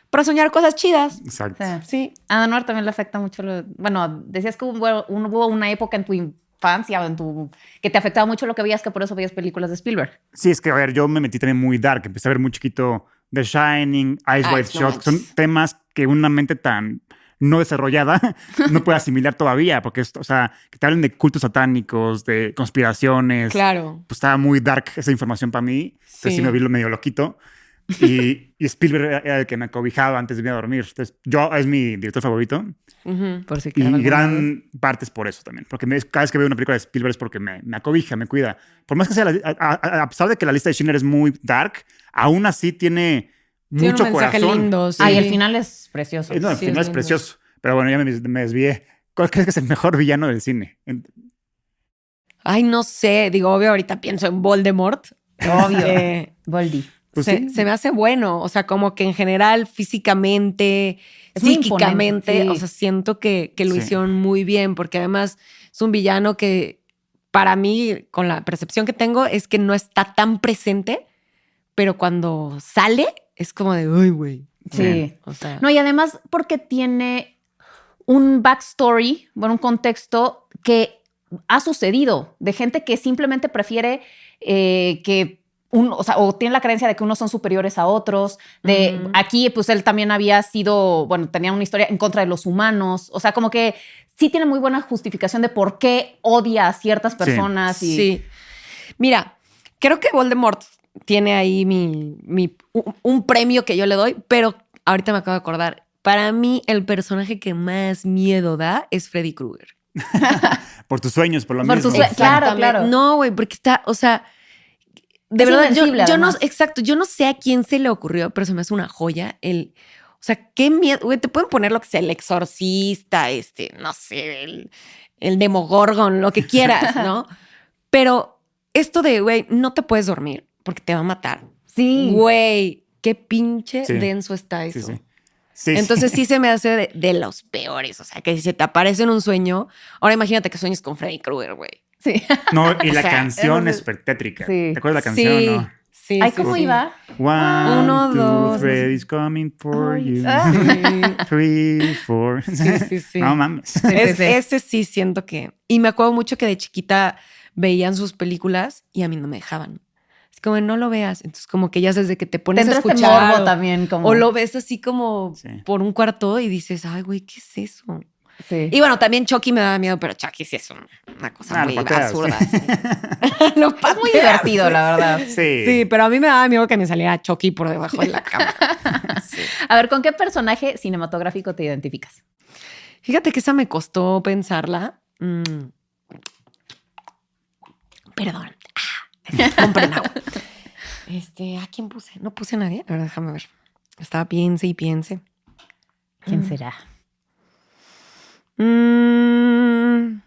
para soñar cosas chidas. Exacto. Sí. Sí. A Anwar también le afecta mucho. Lo, bueno, decías que hubo, hubo una época en tu infancia, en tu, que te afectaba mucho lo que veías, que por eso veías películas de Spielberg. Sí, es que, a ver, yo me metí también muy dark. Empecé a ver muy chiquito The Shining, Eyes Ay, Wide no Shut. Son manches. temas que una mente tan no desarrollada no puede asimilar todavía. Porque, o sea, que te hablen de cultos satánicos, de conspiraciones. Claro. Pues estaba muy dark esa información para mí. Entonces sí, Sí. me vi lo medio loquito. Y, y Spielberg era, era el que me acobijaba antes de irme a dormir. Entonces, yo es mi director favorito. Ujú. Por si Y quedaba alguna duda. gran parte es por eso también. Porque me- cada vez que veo una película de Spielberg es porque me, me acobija, me cuida. Por más que sea, la- a, a- a pesar de que la lista de Schindler es muy dark, aún así tiene Tiene mucho un mensaje corazón. lindo. Sí. Ah, y el final es precioso. Eh, No, el Sí, final es es lindo. precioso. Pero bueno, ya me, me desvié. ¿Cuál crees que es el mejor villano del cine? En- Ay, no sé. Digo, obvio, ahorita pienso en Voldemort. Obvio. Este, Voldy. Pues se, sí. se me hace bueno. O sea, como que en general, físicamente, Es muy psíquicamente, imponente, sí. o sea, siento que, que lo Sí. hicieron muy bien, porque además es un villano que, para mí, con la percepción que tengo, es que no está tan presente, pero cuando sale, es como de, uy, güey. Sí. O sea, No, y además porque tiene un backstory, bueno, un contexto que ha sucedido de gente que simplemente prefiere eh, que un, o sea, o tiene la creencia de que unos son superiores a otros. De Ujú. aquí, pues él también había sido, bueno, tenía una historia en contra de los humanos. O sea, como que sí tiene muy buena justificación de por qué odia a ciertas personas. Y, sí. Mira, creo que Voldemort tiene ahí mi, mi- un, un premio que yo le doy, pero ahorita me acabo de acordar. Para mí, el personaje que más miedo da es Freddy Krueger. Por tus sueños, por lo Por mismo. tus sue- Claro, Exactamente. claro. No, güey, porque está, o sea, de Es verdad, yo, invencible, yo no, además. exacto, yo no sé a quién se le ocurrió, pero se me hace una joya. El, o sea, qué miedo, güey, te pueden poner lo que sea, el exorcista, este, no sé, el, el Demogorgon, lo que quieras, ¿no? Pero esto de, güey, no te puedes dormir porque te va a matar. Sí. Güey, qué pinche Sí. denso está eso. Sí, sí. Sí, Entonces sí. sí se me hace de, de los peores. O sea, que si se te aparece en un sueño, ahora imagínate que sueñes con Freddy Krueger, güey. Sí. No, y la O sea, canción eso es sí. súper tétrica. Sí. ¿Te acuerdas la canción Sí, no? sí. Ay, sí, ¿cómo sí. iba? One, Uno, two, dos, Freddy's coming for you. Ah. Three, four. Sí, sí, sí. No mames. Es- sí. Ese sí siento que... Y me acuerdo mucho que de chiquita veían sus películas y a mí no me dejaban. Es como, no lo veas. Entonces como que ya desde que te Te pones a entra este escuchar... morbo o- también. Como... O lo ves así como Sí. por un cuarto y dices, ay, güey, ¿qué es eso? Sí. Y bueno, también Chucky me daba miedo, pero Chucky sí es un- una cosa Ah, muy lo pateas, absurda. sí. sí. Lo Es muy pateas, divertido, sí. la verdad. Sí. Sí, pero a mí me daba miedo que me saliera Chucky por debajo de la cama. Sí. A ver, ¿con qué personaje cinematográfico te identificas? Fíjate que esa me costó pensarla. Mm. Perdón. Ah, compren agua. Este, ¿a quién puse? No puse a nadie. A ver, déjame ver. Estaba piense y piense. ¿Quién Mm. será? Mm.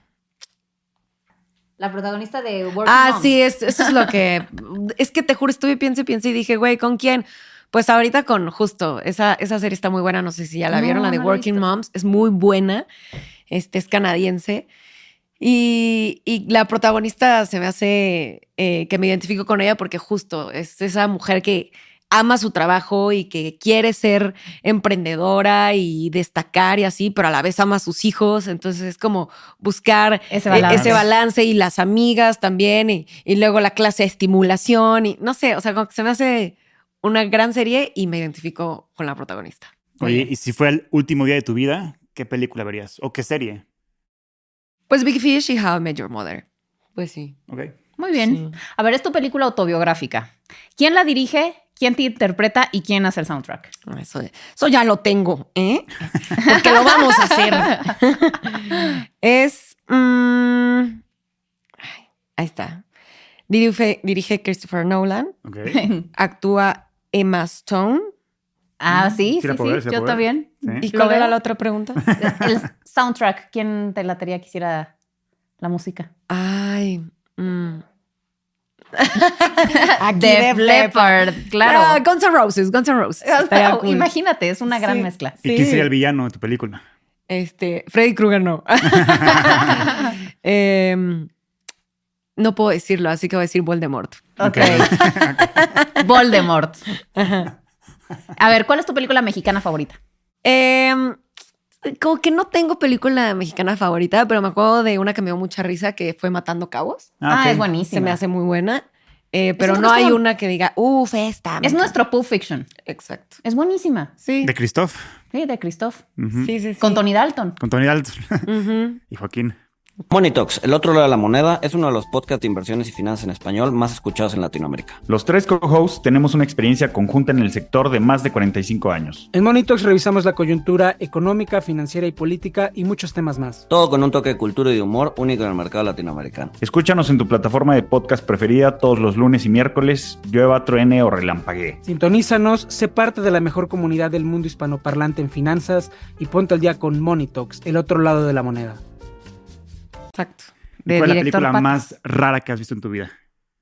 La protagonista de Working Ah, Moms. sí, es, eso es lo que... Es que te juro, estuve piense y piense y dije, güey, ¿con quién? Pues ahorita con justo, esa, esa serie está muy buena, no sé si ya la No, vieron, la de no la he Working visto. Moms, es muy buena, este es canadiense y, y la protagonista se me hace eh, que me identifico con ella porque justo es esa mujer que ama su trabajo y que quiere ser emprendedora y destacar y así, pero a la vez ama a sus hijos, entonces es como buscar Ese eh, balance. ese balance y las amigas también y, y luego la clase de estimulación y no sé, o sea, como que se me hace una gran serie y me identifico con la protagonista. Oye, y si fuera el último día de tu vida, ¿qué película verías? ¿O qué serie? Pues Big Fish y How I Met Your Mother. Pues sí. Ok. Muy bien. Sí. A ver, es tu película autobiográfica. ¿Quién la dirige? ¿Quién te interpreta? ¿Y quién hace el soundtrack? Eso, eso ya lo tengo, ¿eh? Porque lo vamos a hacer. Es... mm, ay, ahí está. Dirige, dirige Christopher Nolan. Ok. Actúa Emma Stone. Ah, sí, Sí sí, la sí. puedo ver, sí la Yo puedo ver. también. Sí. ¿Y ¿Lo cuál veo? era la otra pregunta? El soundtrack. ¿Quién te latería que hiciera la música? Ay... mm. Def Leppard, claro. Ah, Guns N' Roses, Guns N' Roses. Estaría cool. Imagínate, es una gran Sí. mezcla. ¿Y quién sería el villano de tu película? Este, Freddy Krueger no. Em, no puedo decirlo, así que voy a decir Voldemort. Ok. Voldemort. A ver, ¿cuál es tu película mexicana favorita? Eh, como que no tengo película mexicana favorita, pero me acuerdo de una que me dio mucha risa que fue Matando Cabos. Ah, ok. es buenísima. Se me hace muy buena. Eh, pero Siento no que es hay como- una que diga, uff, esta. me Es encanta". nuestro Pulp Fiction. Exacto. Es buenísima. Sí. De Christoph. Sí, de Christoph. Ujú. Sí, sí, sí. Con Tony Dalton. Con Tony Dalton Ujú. y Joaquín. Money Talks, el otro lado de la moneda, es uno de los podcasts de inversiones y finanzas en español más escuchados en Latinoamérica. Los tres co-hosts tenemos una experiencia conjunta en el sector de más de cuarenta y cinco años. En Money Talks revisamos la coyuntura económica, financiera y política y muchos temas más. Todo con un toque de cultura y de humor único en el mercado latinoamericano. Escúchanos en tu plataforma de podcast preferida todos los lunes y miércoles, llueva, truene o relampaguee. Sintonízanos, sé parte de la mejor comunidad del mundo hispanoparlante en finanzas y ponte al día con Money Talks, el otro lado de la moneda. Exacto. De ¿Cuál es la director película Pat- más rara que has visto en tu vida?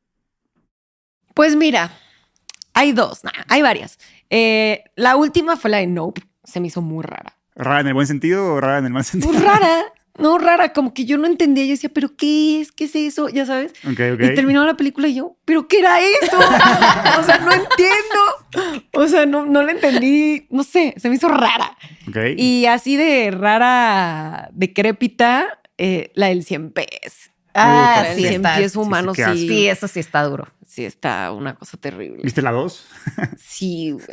Pues mira, hay dos, nah, hay varias. Eh, la última fue la de Nope. Se me hizo muy rara. ¿Rara en el buen sentido o rara en el mal sentido? Muy rara. No, rara. Como que yo no entendía. Yo decía, ¿pero qué es? ¿Qué es eso? Ya sabes. Ok, ok. Y terminó la película y yo, ¿pero qué era eso? O sea, no entiendo. O sea, no, no la entendí. No sé, se me hizo rara. Ok. Y así de rara, decrépita, eh, la del cien pies. Ah, La del sí, cien está. pies sí, humano, qué sí. asco. Sí, eso sí está duro. Sí, está una cosa terrible. ¿Viste la dos? Sí, güey.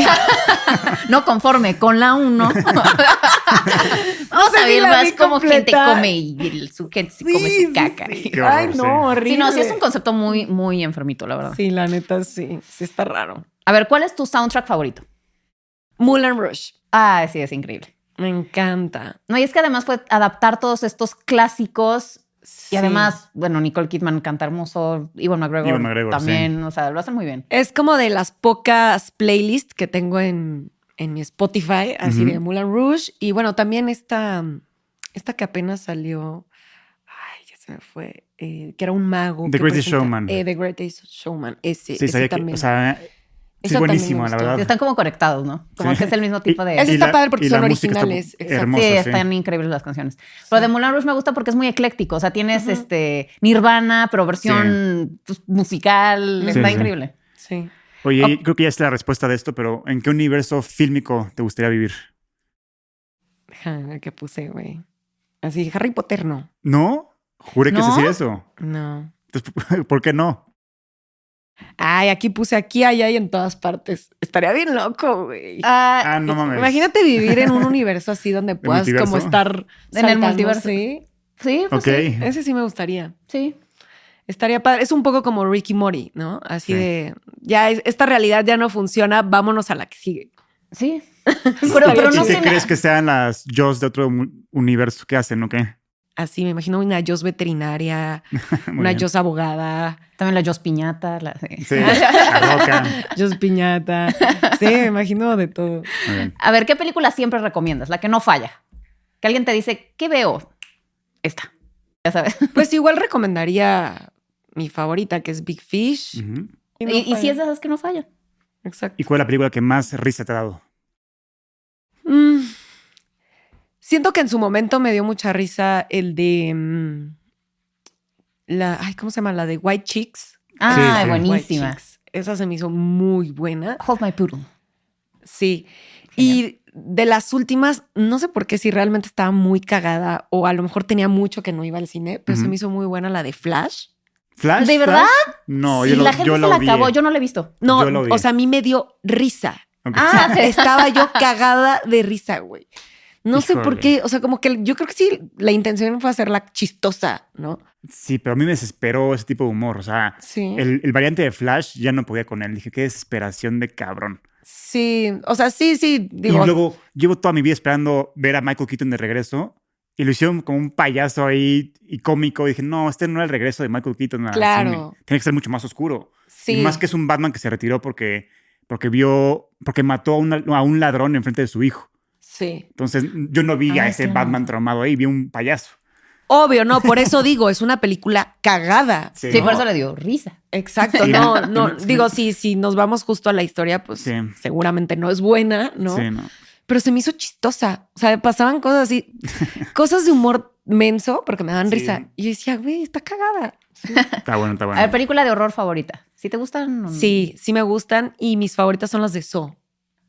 No conforme con la uno. Vamos sé a si ver la más vi cómo gente completa. come y el- su gente se come Sí, su caca. sí, sí. Qué horror, Ay, sí. no, horrible. Sí, no, sí es un concepto muy, muy enfermito, la verdad. Sí, la neta, sí. Sí está raro. A ver, ¿cuál es tu soundtrack favorito? Moulin Rouge. Ah, sí, es increíble. Me encanta. No, y es que además fue adaptar todos estos clásicos y Sí. además, bueno, Nicole Kidman canta hermoso, Ewan McGregor, Ewan McGregor, también, o sea, lo hacen muy bien. Es como de las pocas playlists que tengo en, en mi Spotify, así Ujú. de Moulin Rouge. Y bueno, también esta, esta que apenas salió, ay, ya se me fue, eh, que era un mago. The que Greatest presenta- Showman. Eh, The Greatest Showman, ese, Sí, ese sabía que, también. o sea, sí Eso es también buenísimo, me la gustó. verdad. Están como conectados, ¿no? Como Sí. que es el mismo tipo de... Eso Y está la- padre porque y son la música está originales. Exacto. hermosa, sí, sí. están increíbles las canciones. Pero de Moulin Rouge me gusta porque es muy ecléctico. O sea, tienes este Nirvana, pero versión pues, musical. Sí, Está sí. increíble. Sí. Oye, creo que ya es la respuesta de esto, pero ¿en qué universo fílmico te gustaría vivir? Déjame ver qué puse, güey. Así, Harry Potter no. ¿No? Juré que ¿No? es decir eso. No. Entonces, ¿por qué no? Ay, aquí puse aquí, allá y en todas partes. Estaría bien loco, güey. Ah, no mames. Imagínate vivir en un universo así donde puedas multiverso? como estar En el saltando, multiverso. Sí, Sí, pues Ok. sí. ese sí me gustaría. Sí. Estaría padre. Es un poco como Ricky Mori, ¿no? Así Sí. de, ya es- esta realidad ya no funciona, vámonos a la que sigue. Sí. Pero, pero ¿Y no qué sé. crees que sean las Jaws de otro mu- universo? ¿Qué hacen o qué? Así me imagino una Jos veterinaria, Muy una bien. Jos abogada, También la Jos Piñata. La... Sí, la roca. Jos piñata. Sí, me imagino de todo. Muy bien. A ver, ¿qué película siempre recomiendas? La que no falla. Que alguien te dice, ¿qué veo? Esta. Ya sabes. Pues igual recomendaría mi favorita, que es Big Fish. Ujú. Y no Y, y falla. si es de esas que no fallan. Exacto. ¿Y cuál es la película que más risa te ha dado? Mm, Siento que en su momento me dio mucha risa el de mm, la, ay, ¿cómo se llama? La de White Chicks. Ah, sí. buenísima. White Chicks. Esa se me hizo muy buena. Hold My Poodle. Sí. Y de las últimas, no sé por qué si realmente estaba muy cagada o a lo mejor tenía mucho que no iba al cine, pero se Ujú. me hizo muy buena la de Flash. ¿Flash? ¿De verdad? Flash? No, Sí, yo lo, la gente yo se lo la vi. acabó. Yo no la he visto. No, Yo lo vi. o sea, a mí me dio risa. Ok. Ah, Estaba yo cagada de risa, güey. No sé por Híjole. qué, o sea, como que yo creo que sí, la intención fue hacerla chistosa, ¿no? Sí, pero a mí me desesperó ese tipo de humor. O sea, Sí. el, el variante de Flash ya no podía con él. Dije, qué desesperación de cabrón. Sí, o sea, sí, sí, digo. Y luego llevo toda mi vida esperando ver a Michael Keaton de regreso. Y lo hicieron como un payaso ahí y cómico. Y dije, no, este no era el regreso de Michael Keaton al Claro. cine. Tiene que ser mucho más oscuro. sí. Y más que es un Batman que se retiró porque, porque vio, porque mató a, una- a un ladrón enfrente de su hijo. Sí. Entonces yo no vi a Ah, ese claro. Batman traumado ahí, vi un payaso. Obvio, no, por eso digo, es una película cagada. Sí, sí, ¿no? por eso le dio risa. Exacto, Sí. no, no, Sí. digo, si, si nos vamos justo a la historia, pues Sí. seguramente no es buena, ¿no? Sí, no. Pero se me hizo chistosa. O sea, pasaban cosas así, cosas de humor menso, porque me daban Sí. risa. Y yo decía, güey, está cagada. Está bueno, está bueno. A ver, película de horror favorita. ¿Sí te gustan o no? Sí, sí me gustan y mis favoritas son las de Saw.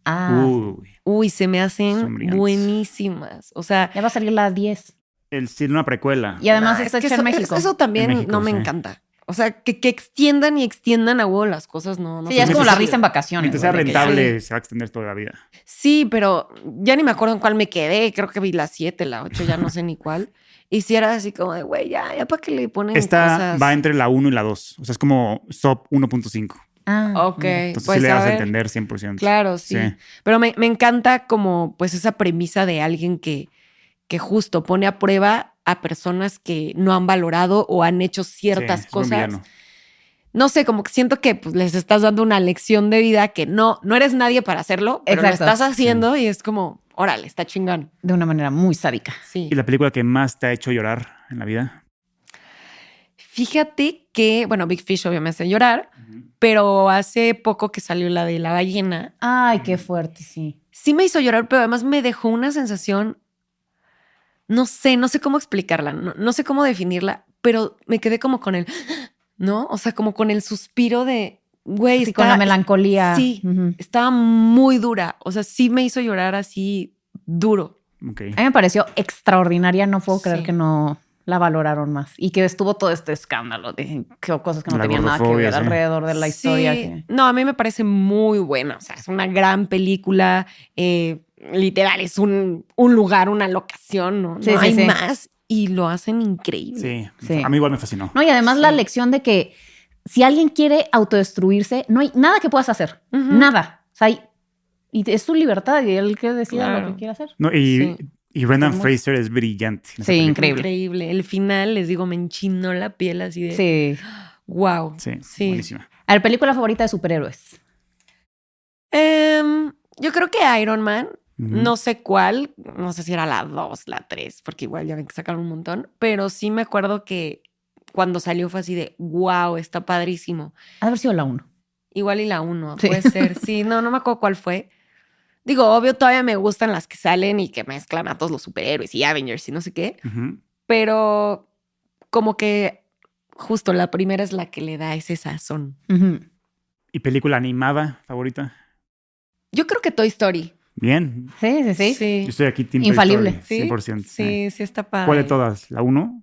Ah, Uy, Uy, se me hacen Sombrías. buenísimas. O sea, ya va a salir la diez. el sí, una precuela. Y además nah, está es que hecha en eso, México. eso también En México, no me sí. encanta. O sea, que, que extiendan y extiendan a huevo las cosas, no. no Sí, sé. ya es como la Mientras- risa en vacaciones. Mientras sea güey, de que ya- rentable, se va a extender toda la vida. Sí, pero ya ni me acuerdo en cuál me quedé. Creo que vi la siete, la ocho, ya no sé ni cuál. Y si era así como de, güey, ya, ya para que le ponen Esta cosas. va entre la uno y la dos. O sea, es como S O P uno punto cinco. Ah, Ok, mira. Entonces pues sí le a vas a ver. entender cien por ciento. Claro, sí. Sí. Pero me, me encanta como pues esa premisa de alguien que, que justo pone a prueba a personas que no han valorado o han hecho ciertas Sí, es un cosas. villano. No sé, como que siento que pues, les estás dando una lección de vida que no, no eres nadie para hacerlo, pero Exacto. lo estás haciendo y es como, órale, está chingón. De una manera muy sádica. Sí. ¿Y la película que más te ha hecho llorar en la vida? Fíjate que, bueno, Big Fish obviamente me hace llorar, pero hace poco que salió la de la ballena, Ay, qué fuerte, sí. sí me hizo llorar, pero además me dejó una sensación, no sé, no sé cómo explicarla, no, no sé cómo definirla, pero me quedé como con el, ¿no? O sea, como con el suspiro de, güey, Sí, está- con la melancolía. Sí, Ujú. estaba muy dura, o sea, sí me hizo llorar así duro. Ok. A mí me pareció extraordinaria. No puedo creer Sí. que no la valoraron más. Y que estuvo todo este escándalo de que- cosas que no La tenían nada que gordofobia, ver sí. alrededor de la historia. Sí. que- No, a mí me parece muy buena, o sea, es una gran película, eh, literal, es un, un lugar, una locación, no, Sí, no sí, hay sí. más y lo hacen increíble. Sí. Sí. A mí igual me fascinó. No, y además Sí. la lección de que si alguien quiere autodestruirse, no hay nada que puedas hacer. Ujú. Nada. O sea, y, y es su libertad y él que decida Claro. lo que quiera hacer. No, y, Sí. y Brendan Muy- Fraser es brillante. en esa Sí, película. increíble. Increíble. El final, les digo, me enchinó la piel así de Sí. wow. Sí, Sí. buenísima. A ver, película favorita de superhéroes. Em, yo creo que Iron Man, Ujú. no sé cuál, no sé si era la dos, la tres, porque igual ya ven que sacaron un montón, pero sí me acuerdo que cuando salió fue así de wow, está padrísimo. Ha de haber sido la uno. Igual y la uno, Sí. puede ser. Sí, no, no me acuerdo cuál fue. Digo, obvio, todavía me gustan las que salen y que mezclan a todos los superhéroes y Avengers y no sé qué, Ujú. pero como que justo la primera es la que le da ese sazón. Ujú. ¿Y película animada favorita? Yo creo que Toy Story. Bien. Sí, sí, sí. Sí. Yo estoy aquí Team Toy Infalible. Story, Sí, cien por ciento. Sí, sí está padre. ¿Cuál de todas? ¿La uno?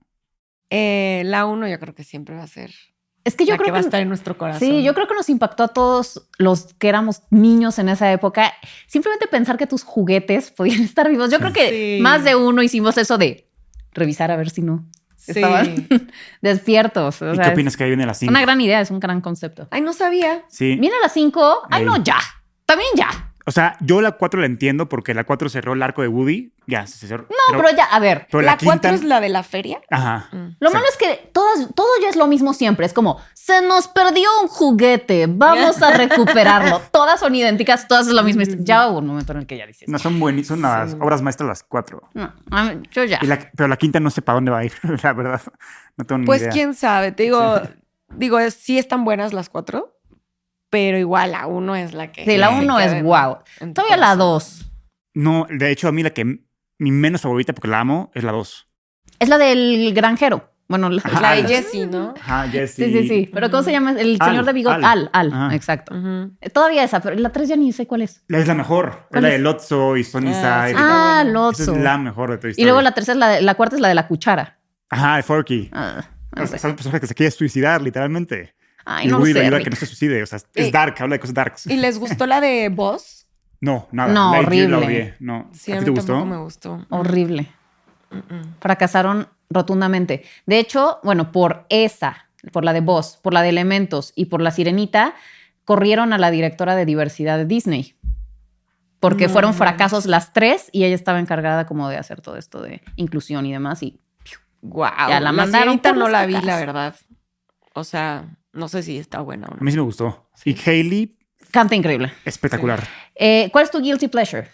Eh, la uno yo creo que siempre va a ser Es que yo la creo que va a que estar en nuestro corazón. sí, yo creo que nos impactó a todos los que éramos niños en esa época. Simplemente pensar que tus juguetes podían estar vivos. Yo creo que Sí. más de uno hicimos eso de revisar a ver si no Sí. estaban despiertos. O ¿Y sea, qué opinas que ahí viene la es cinco? una gran idea, es un gran concepto. Ay, no sabía. Sí. Viene a las cinco. Ay, Ey. no, ya. También ya. O sea, yo la cuatro la entiendo porque la cuatro cerró el arco de Woody. Ya, se cerró. No, pero, ya, a ver. pero la la cuatro quinta... es la de la feria. Ajá. Mm. Lo Sí. malo es que todas, todo ya es lo mismo siempre. Es como, se nos perdió un juguete, vamos a recuperarlo. Todas son idénticas, todas es lo mismo. Ya hubo un momento en el que ya dices. No, son buenísimas, son las Sí. obras maestras las cuatro. No, a mí- yo ya. Y la- pero la quinta no sé para dónde va a ir, la verdad. No tengo ni Pues idea. quién sabe. Te digo, digo, es- sí están buenas las cuatro, pero igual la uno es la que. Sí, la se uno queda es en- wow. en tu Todavía la corazón. dos. No, de hecho, a mí la que mi menos favorita, porque la amo, es la dos. Es la del granjero. Bueno, la, Ajá. La de Al. Jessie, ¿no? Ajá, Jesse. sí, sí, sí. Pero ¿cómo se llama? El Al, señor de bigote. Al. Al, Al, Ajá. exacto. Ujú. Eh, Todavía esa, pero la tres ya ni sé cuál es. Es la mejor. Es ¿Cuál la es? de Lotso y Sunnyside. Ah, sí. Ah, bueno. Lotso. Esa es la mejor de Toy Story. Y luego la tercera es la, de- la cuarta es la de la cuchara. Ajá, de Forky. Ah, no O sé. sea, son personas que se quiere suicidar, literalmente. Ay, y no lo Woody le sé. ayuda a Rick. que no se suicide. O sea, es Eh, dark, habla de cosas darks. ¿Y les gustó la de Boss? No, nada. No, La de Jill la horrible. odié. No. Sí, ¿A a ti mí te tampoco gustó? me gustó. Horrible. Mm-mm. Fracasaron rotundamente. De hecho, bueno, por esa, por la de Boss, por la de Elementos y por la Sirenita, corrieron a la directora de diversidad de Disney. Porque No fueron manches. fracasos las tres y ella estaba encargada como de hacer todo esto de inclusión y demás. Y Guau. Ya la mandaron Sirenita por no las la vi, cacas. la verdad. O sea, no sé si está buena o A no. mí sí me gustó. Y Hailey, canta increíble. espectacular. Eh, ¿Cuál es tu guilty pleasure?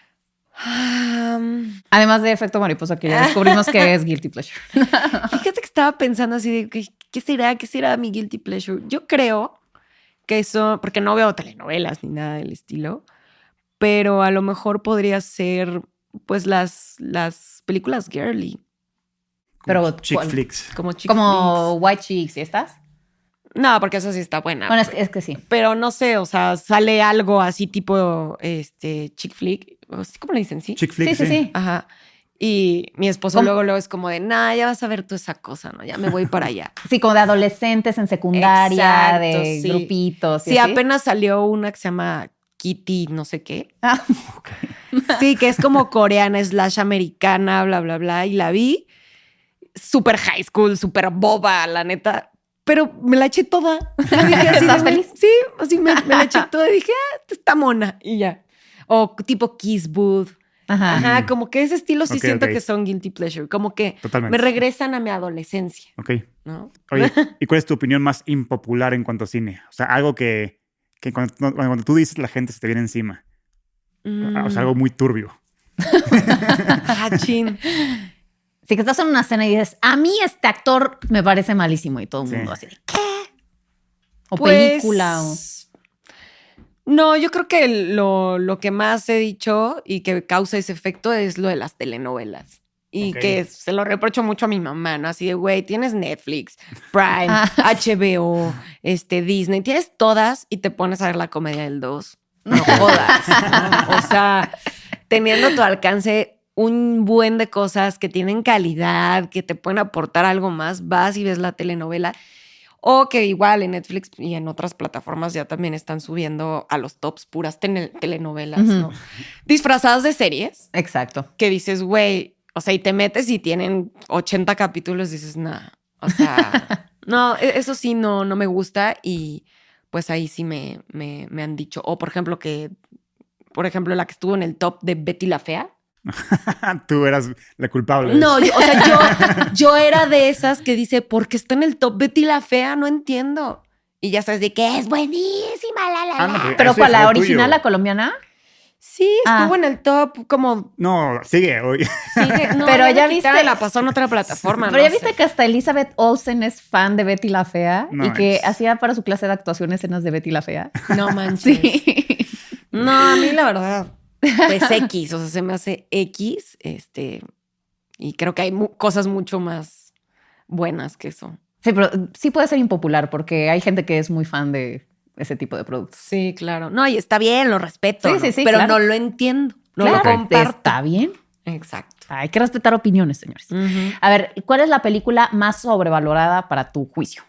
Um, Además de efecto mariposa, que ya descubrimos que es guilty pleasure. fíjate que estaba pensando así de, ¿qué, qué será? ¿Qué será mi guilty pleasure? Yo creo que eso, porque no veo telenovelas ni nada del estilo, pero a lo mejor podría ser, pues, las, las películas girly, Pero, Chick ¿cuál? flicks. como chick Como flicks. White Chicks, ¿y estás? No, porque eso sí está buena. Bueno, es que, es que sí. Pero no sé, o sea, sale algo así tipo este chick flick. ¿Cómo le dicen? Sí. Chick flick, Sí, sí, sí. Ajá. Y mi esposo ¿Cómo? luego, luego es como de, nah, ya vas a ver tú esa cosa, ¿no? Ya me voy para allá. Sí, como de adolescentes en secundaria, Exacto, de sí. grupitos. y Sí, así. apenas salió una que se llama Kitty, no sé qué. Ah, Sí, que es como coreana, slash americana, bla, bla, bla. Y la vi súper high school, súper boba, la neta. Pero me la eché toda. Yo dije así, ¿Estás de, feliz? Sí, así me, me la eché toda y dije, ah, está mona. Y ya. O tipo Kiss Booth. Ajá. Ajá, como que ese estilo sí Ok, siento ok. que son guilty pleasure. Como que Totalmente. me regresan a mi adolescencia, Ok. ¿no? Oye, ¿y cuál es tu opinión más impopular en cuanto a cine? O sea, algo que, que cuando, cuando tú dices la gente se te viene encima. Mm. O sea, algo muy turbio. Ah, chin. Sí, que estás en una escena y dices, a mí este actor me parece malísimo. Y todo el Sí. mundo así de, ¿qué? O Pues, película. O... No, yo creo que lo, lo que más he dicho y que causa ese efecto es lo de las telenovelas. Y Ok. que se lo reprocho mucho a mi mamá, ¿no? Así de, güey, tienes Netflix, Prime, Ah. H B O, este, Disney, tienes todas y te pones a ver la comedia del dos. No jodas, ¿no? O sea, teniendo a tu alcance un buen de cosas que tienen calidad, que te pueden aportar algo más, vas y ves la telenovela. O que igual en Netflix y en otras plataformas ya también están subiendo a los tops puras tele- telenovelas, Ujú. ¿no? Disfrazadas de series, Exacto. que dices, güey, o sea, y te metes y tienen ochenta capítulos, dices, nah, o sea, no, e- eso sí no, no me gusta y pues ahí sí me, me, me han dicho. O por ejemplo que, por ejemplo, la que estuvo en el top de Betty la Fea. Tú eras la culpable. No, yo- o sea, yo, yo era de esas que dice, ¿por qué está en el top Betty la Fea? No entiendo. Y ya sabes de que es buenísima, la, la, Ah, no, la. pero ¿Pero eso cuál, ya la fue tuyo. original, la colombiana? Sí, estuvo Ah. en el top como... No, sigue. Oye. sigue- no, Pero ya ya la quitaron, viste- la pasó en otra plataforma. Pero no ya viste sé. que hasta Elizabeth Olsen es fan de Betty la Fea No y que manches. hacía para su clase de actuación escenas de Betty la Fea. No manches. Sí. No, a mí la verdad, pues X, o sea, se me hace X, este, y creo que hay mu- cosas mucho más buenas que eso. Sí, pero sí puede ser impopular porque hay gente que es muy fan de ese tipo de productos. Sí, claro. No, y está bien, lo respeto. Sí, ¿no? sí, sí, Pero claro. no lo entiendo. No Claro, lo comparto. está bien. Exacto. Hay que respetar opiniones, señores. Ujú. A ver, ¿cuál es la película más sobrevalorada para tu juicio?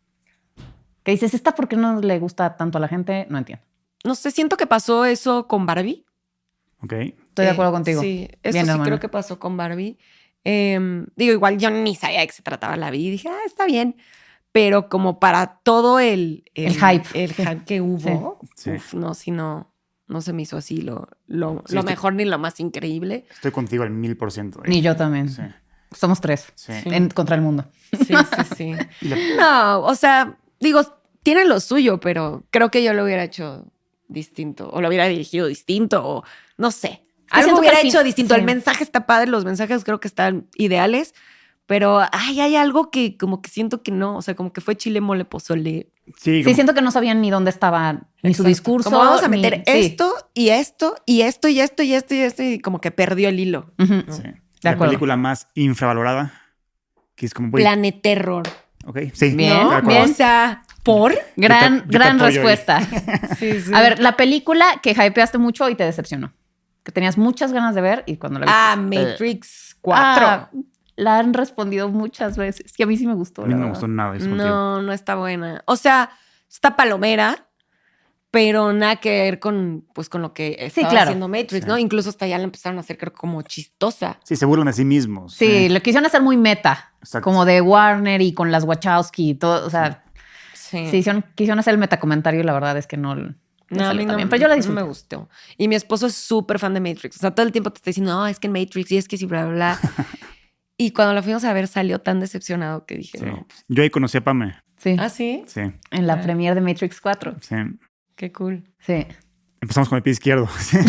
Que dices, ¿esta por qué no le gusta tanto a la gente? No entiendo. No sé, siento que pasó eso con Barbie. Ok. Estoy de Eh, acuerdo contigo. Sí, eso Bien, sí hermana. creo que pasó con Barbie. Eh, digo, igual yo ni sabía de qué se trataba la vi y dije, ah, está bien. Pero como para todo el... El hype. El Sí. hype que hubo, Sí. uf, no, si no, no se me hizo así lo, lo, Sí, lo estoy- mejor ni lo más increíble. Estoy contigo al mil por ciento. Ni yo también. Sí. Somos tres Sí. Sí. en, contra el mundo. Sí, sí, sí. No, o sea, digo, tiene lo suyo, pero creo que yo lo hubiera hecho distinto o lo hubiera dirigido distinto o no sé. siento Algo que hubiera al fin- hecho distinto. sí. El mensaje está padre, los mensajes creo que están ideales, pero ay, hay algo que como que siento que no, o sea, como que fue chile, mole, pozole. Sí, Sí, como- siento que no sabían ni dónde estaba ni su Exacto. discurso. Como vamos a ni- meter sí. esto y esto y esto y esto y esto y esto y como que perdió el hilo. Ujú. sí. De La acuerdo. película más infravalorada. Que es como... güey, Planet Terror. Ok, sí. Bien, de ¿No? acuerdo. bien. O sea, ¿por? Gran, Yo te- yo te gran apoyo ahí. respuesta. Sí, sí. A ver, la película que hypeaste mucho y te decepcionó. Que tenías muchas ganas de ver y cuando la viste. Ah, Matrix cuatro. Ah, la han respondido muchas veces. Y a mí sí me gustó. A mí la no me verdad. gustó nada eso contigo. No, no está buena. O sea, está palomera, pero nada que ver con, pues, con lo que estaba claro. haciendo Matrix, Sí. ¿no? Incluso hasta ya la empezaron a hacer creo como chistosa. Sí, se burlan de sí mismos. Sí, lo quisieron hacer muy meta. Exacto. Como de Warner y con las Wachowski y todo. O sea, Sí. sí, hicieron, quisieron hacer el metacomentario y la verdad es que no. no No, a salió mí tan no, bien, pero yo la no disfruté. me gustó. Y mi esposo es súper fan de Matrix. O sea, todo el tiempo te está diciendo, no, es que en Matrix y es que sí, bla, bla, bla. Y cuando la fuimos a ver salió tan decepcionado que dije, Sí. no. Yo ahí conocí a Pame. Sí, ¿Ah, sí? Sí, en la Ah. premiere de Matrix cuatro. sí. Qué cool. Sí. Empezamos con el pie izquierdo.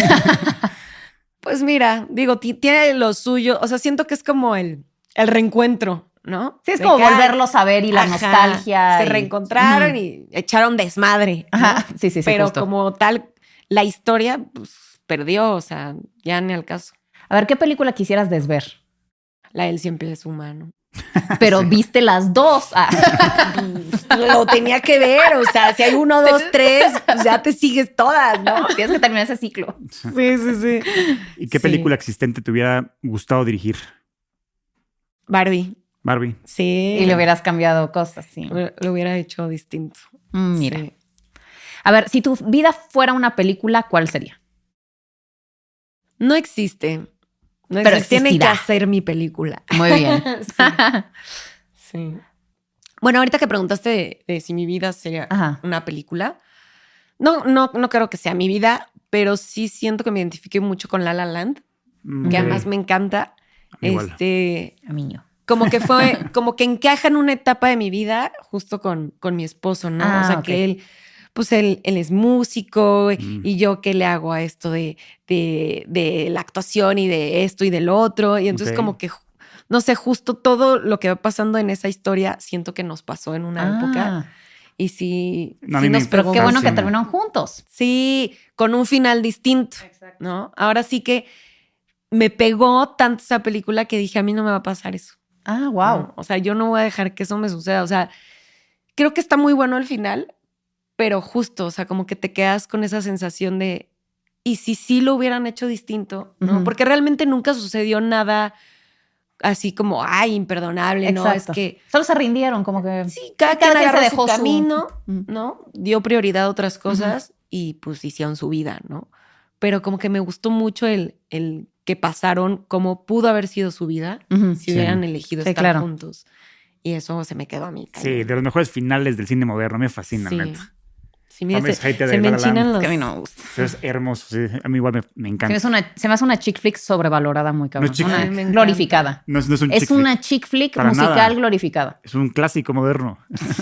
Pues mira, digo, ti- tiene lo suyo. O sea, siento que es como el, el reencuentro, ¿no? Sí, es De como que, ay, volverlos a ver y la ajá, nostalgia. Se y- reencontraron Ujú. y echaron desmadre. ¿no? Ajá, sí, sí, sí. Pero justo. como tal, la historia pues, perdió, o sea, ya ni al caso. A ver, ¿qué película quisieras desver? La del cien pies humano. Pero viste las dos. Ah. Lo tenía que ver, o sea, si hay uno, dos, tres, pues ya te sigues todas, ¿no? Tienes que terminar ese ciclo. Sí, sí, sí. ¿Y qué Sí. película existente te hubiera gustado dirigir? Barbie. Barbie. Sí. Y le hubieras cambiado cosas, sí. Lo, lo hubiera hecho distinto. Mm, mira. Sí. A ver, si tu vida fuera una película, ¿cuál sería? No existe. No Pero existe. Tiene que existirá. hacer mi película. Muy bien. Sí. Sí. Bueno, ahorita que preguntaste de, de si mi vida sería Ajá. una película, no, no, no creo que sea mi vida, pero sí siento que me identifique mucho con La La Land, Mm, que ok. además me encanta. Igual. Este, A mí no. como que fue, como que encaja en una etapa de mi vida justo con, con mi esposo, ¿no? Ah, o sea, ok. que él, pues él, él es músico Mm. y yo que le hago a esto de, de, de la actuación y de esto y del otro. Y entonces Ok. como que, no sé, justo todo lo que va pasando en esa historia siento que nos pasó en una Ah, época. Y sí, No, a sí mí me nos Pero pegó qué bueno que Fascina. terminaron juntos. Sí, con un final distinto, ¿no? Ahora sí que me pegó tanto esa película que dije, a mí no me va a pasar eso. Ah, wow. ¿no? O sea, yo no voy a dejar que eso me suceda. O sea, creo que está muy bueno el final, pero justo, o sea, como que te quedas con esa sensación de, ¿y si sí lo hubieran hecho distinto? ¿no? Ujú. Porque realmente nunca sucedió nada así como, ay, imperdonable, ¿no? Es Exacto. que Solo se rindieron, como que. sí, cada, Cada quien quien se agarró dejó su su- camino, Mm. ¿no? Dio prioridad a otras cosas y pues hicieron su vida, ¿no? Pero como que me gustó mucho el, el que pasaron como pudo haber sido su vida Ujú. si Sí. hubieran elegido Sí, estar claro. juntos. Y eso se me quedó a mí. Sí, de los mejores finales del cine moderno. Me fascina, Sí. neta. Sí, mira, Hombre, se, es hater se de me La La enchinan Land. los... Que a mí no me gusta. Pero es hermoso. Sí. A mí igual me, me Se me, encanta. hace una, se me hace una chick flick sobrevalorada muy cabrón. No es chick Una flick. Me encanta. glorificada. No es, no es un Es chick flick. una chick flick Para musical nada. glorificada. Es un clásico moderno.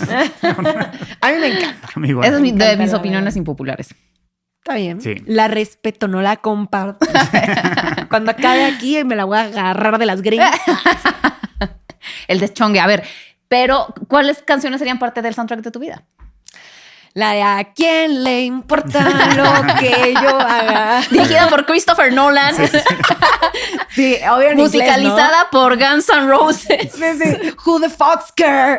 A mí me encanta. A mí igual. Esa es mi- de encanta, mis la opiniones verdad. impopulares. Está bien. Sí. La respeto, no la comparto. Cuando acabe aquí me la voy a agarrar de las greñas. El deschongue. A ver, pero ¿cuáles canciones serían parte del soundtrack de tu vida? La de a quién le importa lo que yo haga. Dirigida por Christopher Nolan. Sí, obvio en Musicalizada por Guns N' Roses. inglés, ¿no? Sí, sí. Who the fuck's care?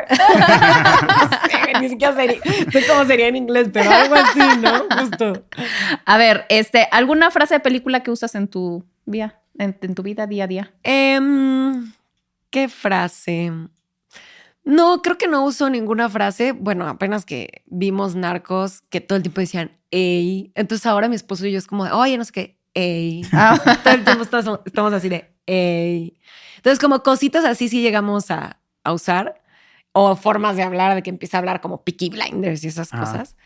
No sé, ni siquiera sería, sé cómo sería en inglés, pero algo así, ¿no? Justo. A ver, este, ¿alguna frase de película que usas en tu vida, en, en tu vida día a día? Em, ¿qué frase? No, creo que no uso ninguna frase. Bueno, apenas que vimos Narcos, que todo el tiempo decían, ey. Entonces ahora mi esposo y yo es como, de, oye, no sé qué, ey. Ah. Todo el tiempo estamos, estamos así de, ey. Entonces como cositas así sí llegamos a, a usar. O formas de hablar, de que empieza a hablar como Peaky Blinders y esas Ah. cosas.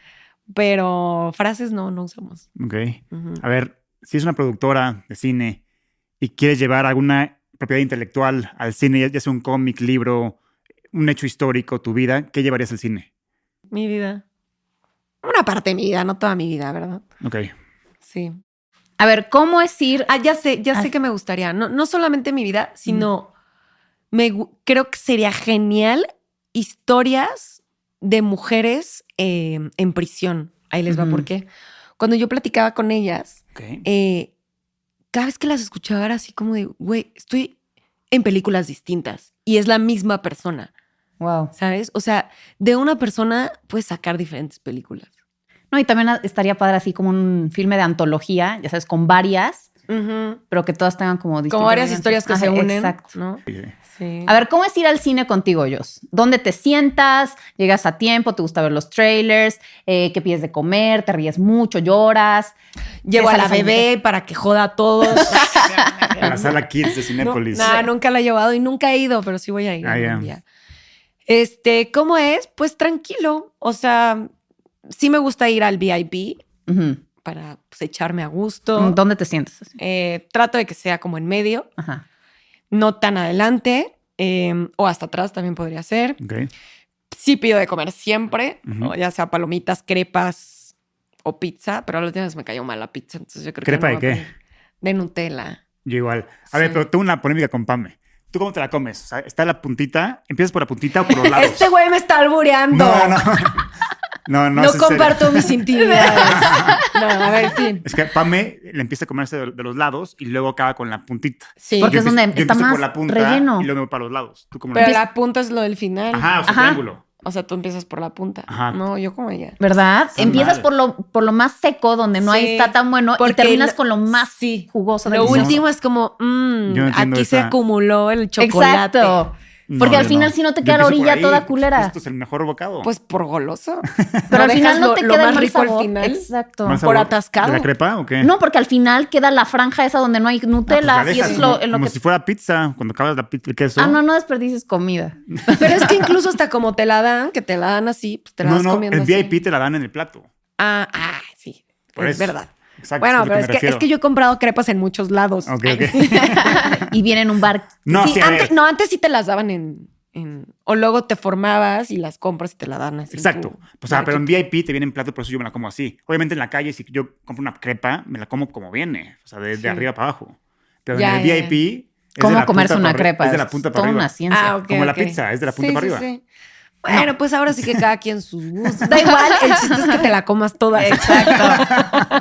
Pero frases no, no usamos. Ok. Ujú. A ver, si es una productora de cine y quieres llevar alguna propiedad intelectual al cine, ya- ya sea un cómic, libro, un hecho histórico, tu vida, ¿qué llevarías al cine? Mi vida. Una parte de mi vida, no toda mi vida, ¿verdad? Ok. Sí. A ver, ¿cómo es ir? Ah, ya sé, ya Ah. sé que me gustaría. No, no solamente mi vida, sino me gu- creo que sería genial historias de mujeres eh, en prisión. Ahí les va Ujú. por qué. Cuando yo platicaba con ellas, Ok. eh, cada vez que las escuchaba era así como de, güey, estoy en películas distintas y es la misma persona, Wow. ¿sabes? O sea, de una persona puedes sacar diferentes películas. No, y también estaría padre así como un filme de antología, ya sabes, con varias, pero que todas tengan como distintas Como varias vivencias. historias que Ajá, se unen, Exacto. ¿no? Sí, sí. Sí. A ver, ¿cómo es ir al cine contigo, Jos? ¿Dónde te sientas? ¿Llegas a tiempo? ¿Te gusta ver los trailers? Eh, ¿Qué pides de comer? ¿Te ríes mucho? ¿Lloras? Llevo ¿Te a la sales bebé para que joda a todos. En la sala Kids de No, Cinépolis. nah, nunca la he llevado y nunca he ido, pero sí voy a ir Ah, algún ya. día. Este, ¿cómo es? Pues tranquilo. O sea, sí me gusta ir al V I P Ujú. para pues, echarme a gusto. ¿Dónde te sientes? Eh, trato de que sea como en medio, Ajá. no tan adelante, eh, o hasta atrás también podría ser. Ok. Sí pido de comer siempre, Ujú. ¿no? Ya sea palomitas, crepas o pizza, pero a los última vez me cayó mal la pizza, entonces yo creo ¿Crepa que de no voy a qué? pedir. De Nutella. Yo igual. A ver, Sí. pero tengo una polémica con Pame. ¿Tú cómo te la comes? O sea, ¿está la puntita? ¿Empiezas por la puntita o por los lados? Este güey me está albureando. No, no. No, no, No es en serio. comparto mis intimidades. No, a ver, sí. Es que Pame le empieza a comerse de, de los lados y luego acaba con la puntita. Sí. Porque Yo es donde empiezo- yo está empiezo más por la punta relleno. y luego me voy para los lados. ¿Tú cómo lo Pero ves? la punta es lo del final. Ajá, o sea, Ajá. triángulo. O sea, tú empiezas por la punta. Ajá. No, yo como ella. ¿Verdad? Está Empiezas mal. por lo, por lo más seco, donde no hay, Sí, está tan bueno, y porque terminas lo- con lo más sí. jugoso. Lo delicioso. último es como, mmm, Yo no entiendo aquí se esa- acumuló el chocolate. Exacto. No, Porque al yo final no. si no te Yo queda la empiezo por orilla ahí, toda porque culera. Esto es el mejor bocado. Pues por goloso. Pero al dejas final no lo- te lo queda el más mal rico al sabor. final. Exacto. ¿Más por sabor atascado. ¿De la crepa o qué? No, porque al final queda la franja esa donde no hay Ah, pues Nutella la y dejas eso es como, lo, en lo como que... si fuera pizza. Cuando acabas la pizza, el queso. Ah, no, no desperdices comida. Pero es que incluso hasta como te la dan, que te la dan así, pues te la no, vas no, comiendo el así. V I P te la dan en el plato. Ah, ah, sí. Por es eso. verdad. Exacto. Bueno, a lo pero me es que, refiero. es que yo he comprado crepas en muchos lados. Ok, ok. Y viene en un bar. No, sí, sí, a antes, ver. no, antes sí te las daban en, en- O luego te formabas y las compras y te la dan así. en Exacto. tu O sea, pero en marquita. V I P te viene en plato, por eso yo me la como así. Obviamente en la calle, si yo compro una crepa, me la como como viene. O sea, de, Sí. de arriba para abajo. Pero Ya, en el ya, V I P... es de ¿Cómo la comerse punta una para arri- crepa? Es de la punta para toda arriba. una ciencia. Ah, ok, Como la ok. pizza, es de la punta Sí, para sí, arriba. sí. Bueno, pues ahora sí que cada quien sus gustos. Da igual, el chiste es que te la comas toda. Exacto.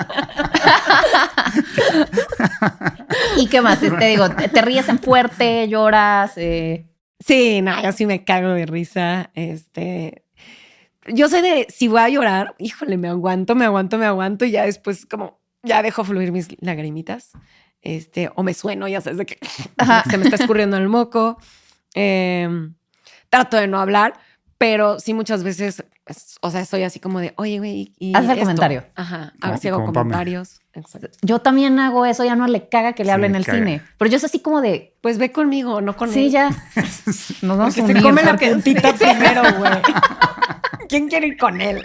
¿Y qué más? Te digo, te te ríes en fuerte, lloras. eh, Sí, no, yo sí me cago de risa. Este, yo sé de si voy a llorar, híjole, me aguanto, me aguanto, me aguanto y ya después como ya dejo fluir mis lagrimitas. Este, o me sueno, ya sabes de que Ajá. se me está escurriendo el moco. Eh, trato de no hablar, pero sí muchas veces, es- o sea, estoy así como de, oye, güey, y Haz el esto? comentario. Ajá, a Como- ver si hago como Pame. comentarios. Exacto. Yo también hago eso, ya no le caga que le Sí, hablen en le el caga. cine. Pero yo es así como de, Pues ve conmigo, no con sí, él. ya. Nos vamos Porque a se unir. come la porque- puntita primero, güey. ¿Quién quiere ir con él?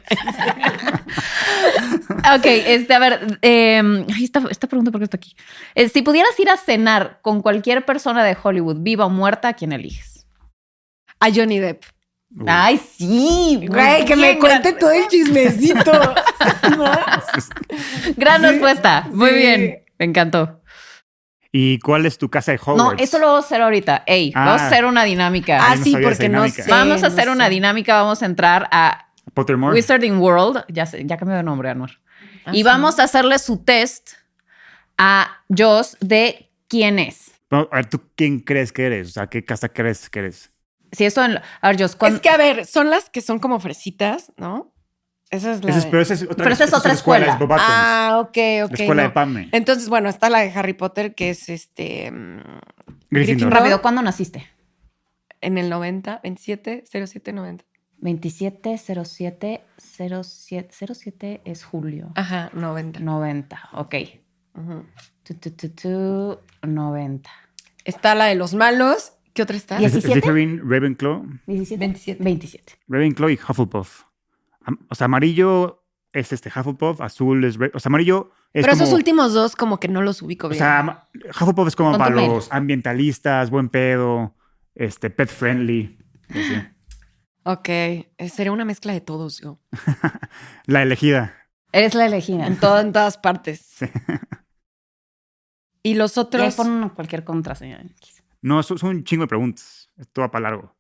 Ok, este, a ver, eh, ay, esta, esta pregunta, ¿por qué está aquí? Eh, si pudieras ir a cenar con cualquier persona de Hollywood, viva o muerta, ¿a quién eliges? A Johnny Depp. Uy. Ay, sí. muy Güey, que me bien, cuente gran- todo el chismecito. ¿No? Gran Sí, respuesta. Muy sí. bien. Me encantó. ¿Y cuál es tu casa de Hogwarts? No, eso lo vamos a hacer ahorita. Ey, Ah. vamos a hacer una dinámica. Ah, no sí, sabía esa porque no dinámica. sé. vamos a no hacer una sé. dinámica. Vamos a entrar a Pottermore. Wizarding World. Ya, sé, ya cambió de nombre, Anwar. Ah, y sí. vamos a hacerle su test a Joss de quién es. Bueno, a ver, ¿tú quién crees que eres? O sea, ¿qué casa crees que eres? Si eso, en- a ver, Joss, ¿cuándo- Es que, a ver, son las que son como fresitas, ¿no? Esa es la. Esa es, de- pero esa es otra, Pero esa es otra escuela. escuela. Es Bobatons, Ah, ok, ok. la escuela no. de Pame. Entonces, bueno, está la de Harry Potter, que es este. mm, Gryffindor. Gryffindor. rápido, ¿cuándo naciste? En el noventa, veintisiete, cero siete, noventa. veintisiete cero siete cero siete cero siete es julio. Ajá, noventa. noventa, ok. Ujú. Tu, tu, tu, tu, noventa. Está la de los malos. ¿Qué otra está? Diez. Es- ¿diecisiete? Slytherin, Ravenclaw. diecisiete. veintisiete. veintisiete. Ravenclaw y Hufflepuff. Am- O sea, amarillo es este Hufflepuff, azul es... Ra- O sea, amarillo es Pero como... esos últimos dos, como que no los ubico O bien. sea, ama- Hufflepuff es como Pon tu para mail. los ambientalistas, buen pedo, este, pet friendly. así. Ok, eh, sería una mezcla de todos yo. La elegida. Eres la elegida. En, todo, en todas partes. Y los Y ahí otros. pon cualquier contraseña. No, son, son un chingo de preguntas. Esto va para largo.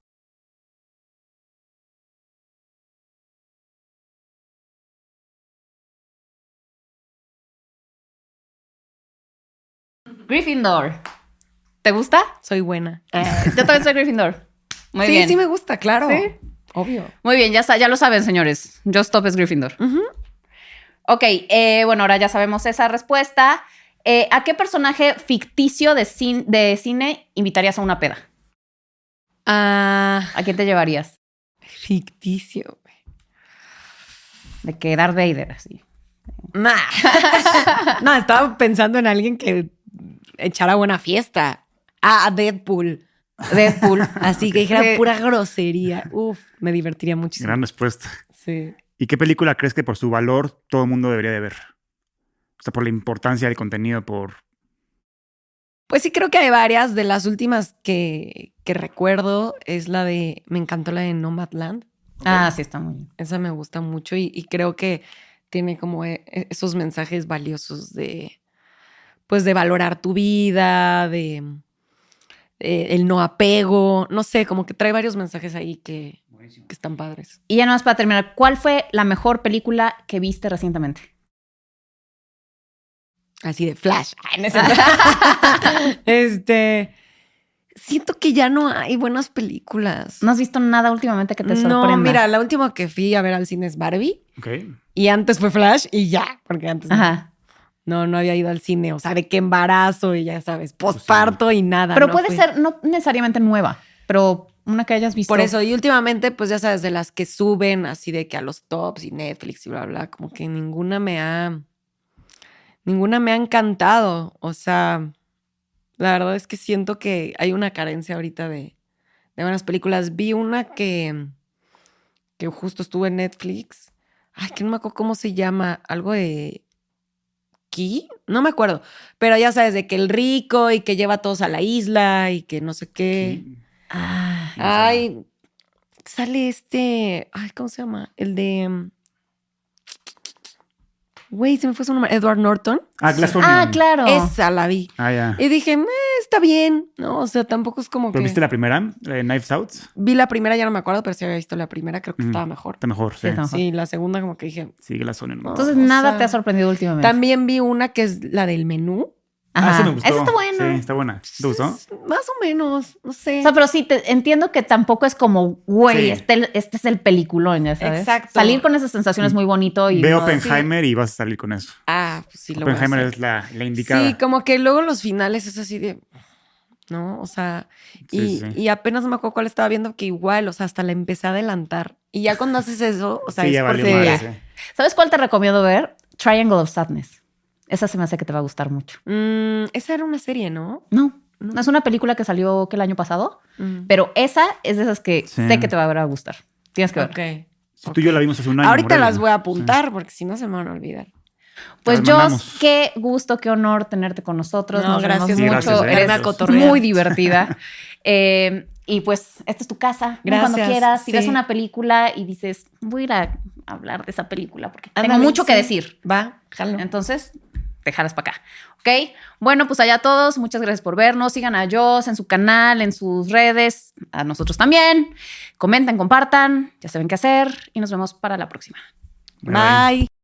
Gryffindor. ¿Te gusta? Soy buena. Yo también soy Gryffindor. Muy sí, bien. sí me gusta, claro. ¿Sí? Obvio. Muy bien, ya, sa- ya lo saben, señores. Just Stop es Gryffindor. Ujú. Ok, eh, bueno, ahora ya sabemos esa respuesta. Eh, ¿A qué personaje ficticio de, cin- de cine invitarías a una peda? Ah, ¿A quién te llevarías? ficticio. güey. De que Darth Vader, así. Nah. No, estaba pensando en alguien que echara buena fiesta. Ah, a Deadpool. Deadpool. Así que dijera Sí. pura grosería. Uf, me divertiría muchísimo. Gran respuesta. Sí. ¿Y qué película crees que por su valor todo el mundo debería de ver? O sea, por la importancia del contenido, por... Pues sí, creo que hay varias. De las últimas que, que recuerdo es la de. Me encantó la de Nomadland. Ah, sí, está muy bien. Esa me gusta mucho y, y creo que tiene como e- e- esos mensajes valiosos de. Pues de valorar tu vida, de. de el no apego. No sé, como que trae varios mensajes ahí que, que están padres. Y ya nada más para terminar, ¿cuál fue la mejor película que viste recientemente? Así de Flash. Ay, no es cierto. este... Siento que ya no hay buenas películas. ¿No has visto nada últimamente que te sorprenda? No, mira, la última que fui a ver al cine es Barbie. Ok. Y antes fue Flash y ya, porque antes no, Ajá. no, no había ido al cine. O sea, de qué embarazo y ya sabes, posparto y nada. Pero no puede fui. ser no necesariamente nueva, pero una que hayas visto. Por eso, y últimamente, pues ya sabes, de las que suben así de que a los tops y Netflix y bla, bla, como que ninguna me ha... Ninguna me ha encantado. O sea... La verdad es que siento que hay una carencia ahorita de, de buenas películas. Vi una que, que justo estuvo en Netflix. Ay, que no me acuerdo cómo se llama. Algo de... ¿Key? No me acuerdo. Pero ya sabes, de que el rico y que lleva a todos a la isla y que no sé qué. Ah, Ay, sale este... Ay, ¿cómo se llama? El de... Güey, se me fue su nombre. Edward Norton. Ah, Glass Onion. ah, claro. Esa la vi. Ah, ya. Y dije, "Meh, está bien, ¿no? O sea, tampoco es como ¿Pero que... viste la primera? La de Knives Out. Vi la primera, ya no me acuerdo, pero sí había visto la primera, creo que Ujú. estaba mejor. Está mejor, sí. está mejor. Sí, la segunda como que dije... Sí, Glass Onion. No. Entonces o nada sea, te ha sorprendido últimamente. También vi una que es la del menú. Ajá. Ah, sí me gustó. Esa está buena. Sí, está buena. ¿Te gustó? Es más o menos, no sé. O sea, pero sí, te, entiendo que tampoco es como, güey, Sí. este, este es el peliculón, ya sabes. Exacto. Salir con esa sensación es muy bonito y Ve no- Oppenheimer y vas a salir con eso. Ah, pues sí, lo voy a Oppenheimer hacer. es la, la indicada. Sí, como que luego los finales es así de... ¿No? O sea, y, Sí, sí. y apenas me acuerdo cuál estaba viendo que igual, o sea, hasta la empecé a adelantar. Y ya cuando haces eso, o sea, Sí, es ya valió porque... madre, ya. sí. ¿Sabes cuál te recomiendo ver? Triangle of Sadness. Esa se me hace que te va a gustar mucho. Mm, esa era una serie, ¿no? No, no es una película que salió que el año pasado, Mm. pero esa es de esas que Sí. sé que te va a gustar. Tienes que ver. Ok. Si tú y yo la vimos hace un año. Ahorita Morelia. las voy a apuntar porque si no se me van a olvidar. Pues Las yo, mandamos. qué gusto, qué honor tenerte con nosotros. No, Nos reímos gracias. Sí, mucho. gracias, eh. Eres A cotorrear. muy divertida. Eh, y pues, esta es tu casa. Ven Cuando Gracias, quieras, si sí. ves una película y dices, voy a ir a hablar de esa película porque tengo Ándale, mucho que sí. decir. Va, jalo. Entonces, te jalas para acá. ¿Ok? Bueno, pues allá todos, muchas gracias por vernos. Sigan a Joss en su canal, en sus redes, a nosotros también. Comenten, compartan, ya saben qué hacer y nos vemos para la próxima. Bye, bye. Bye.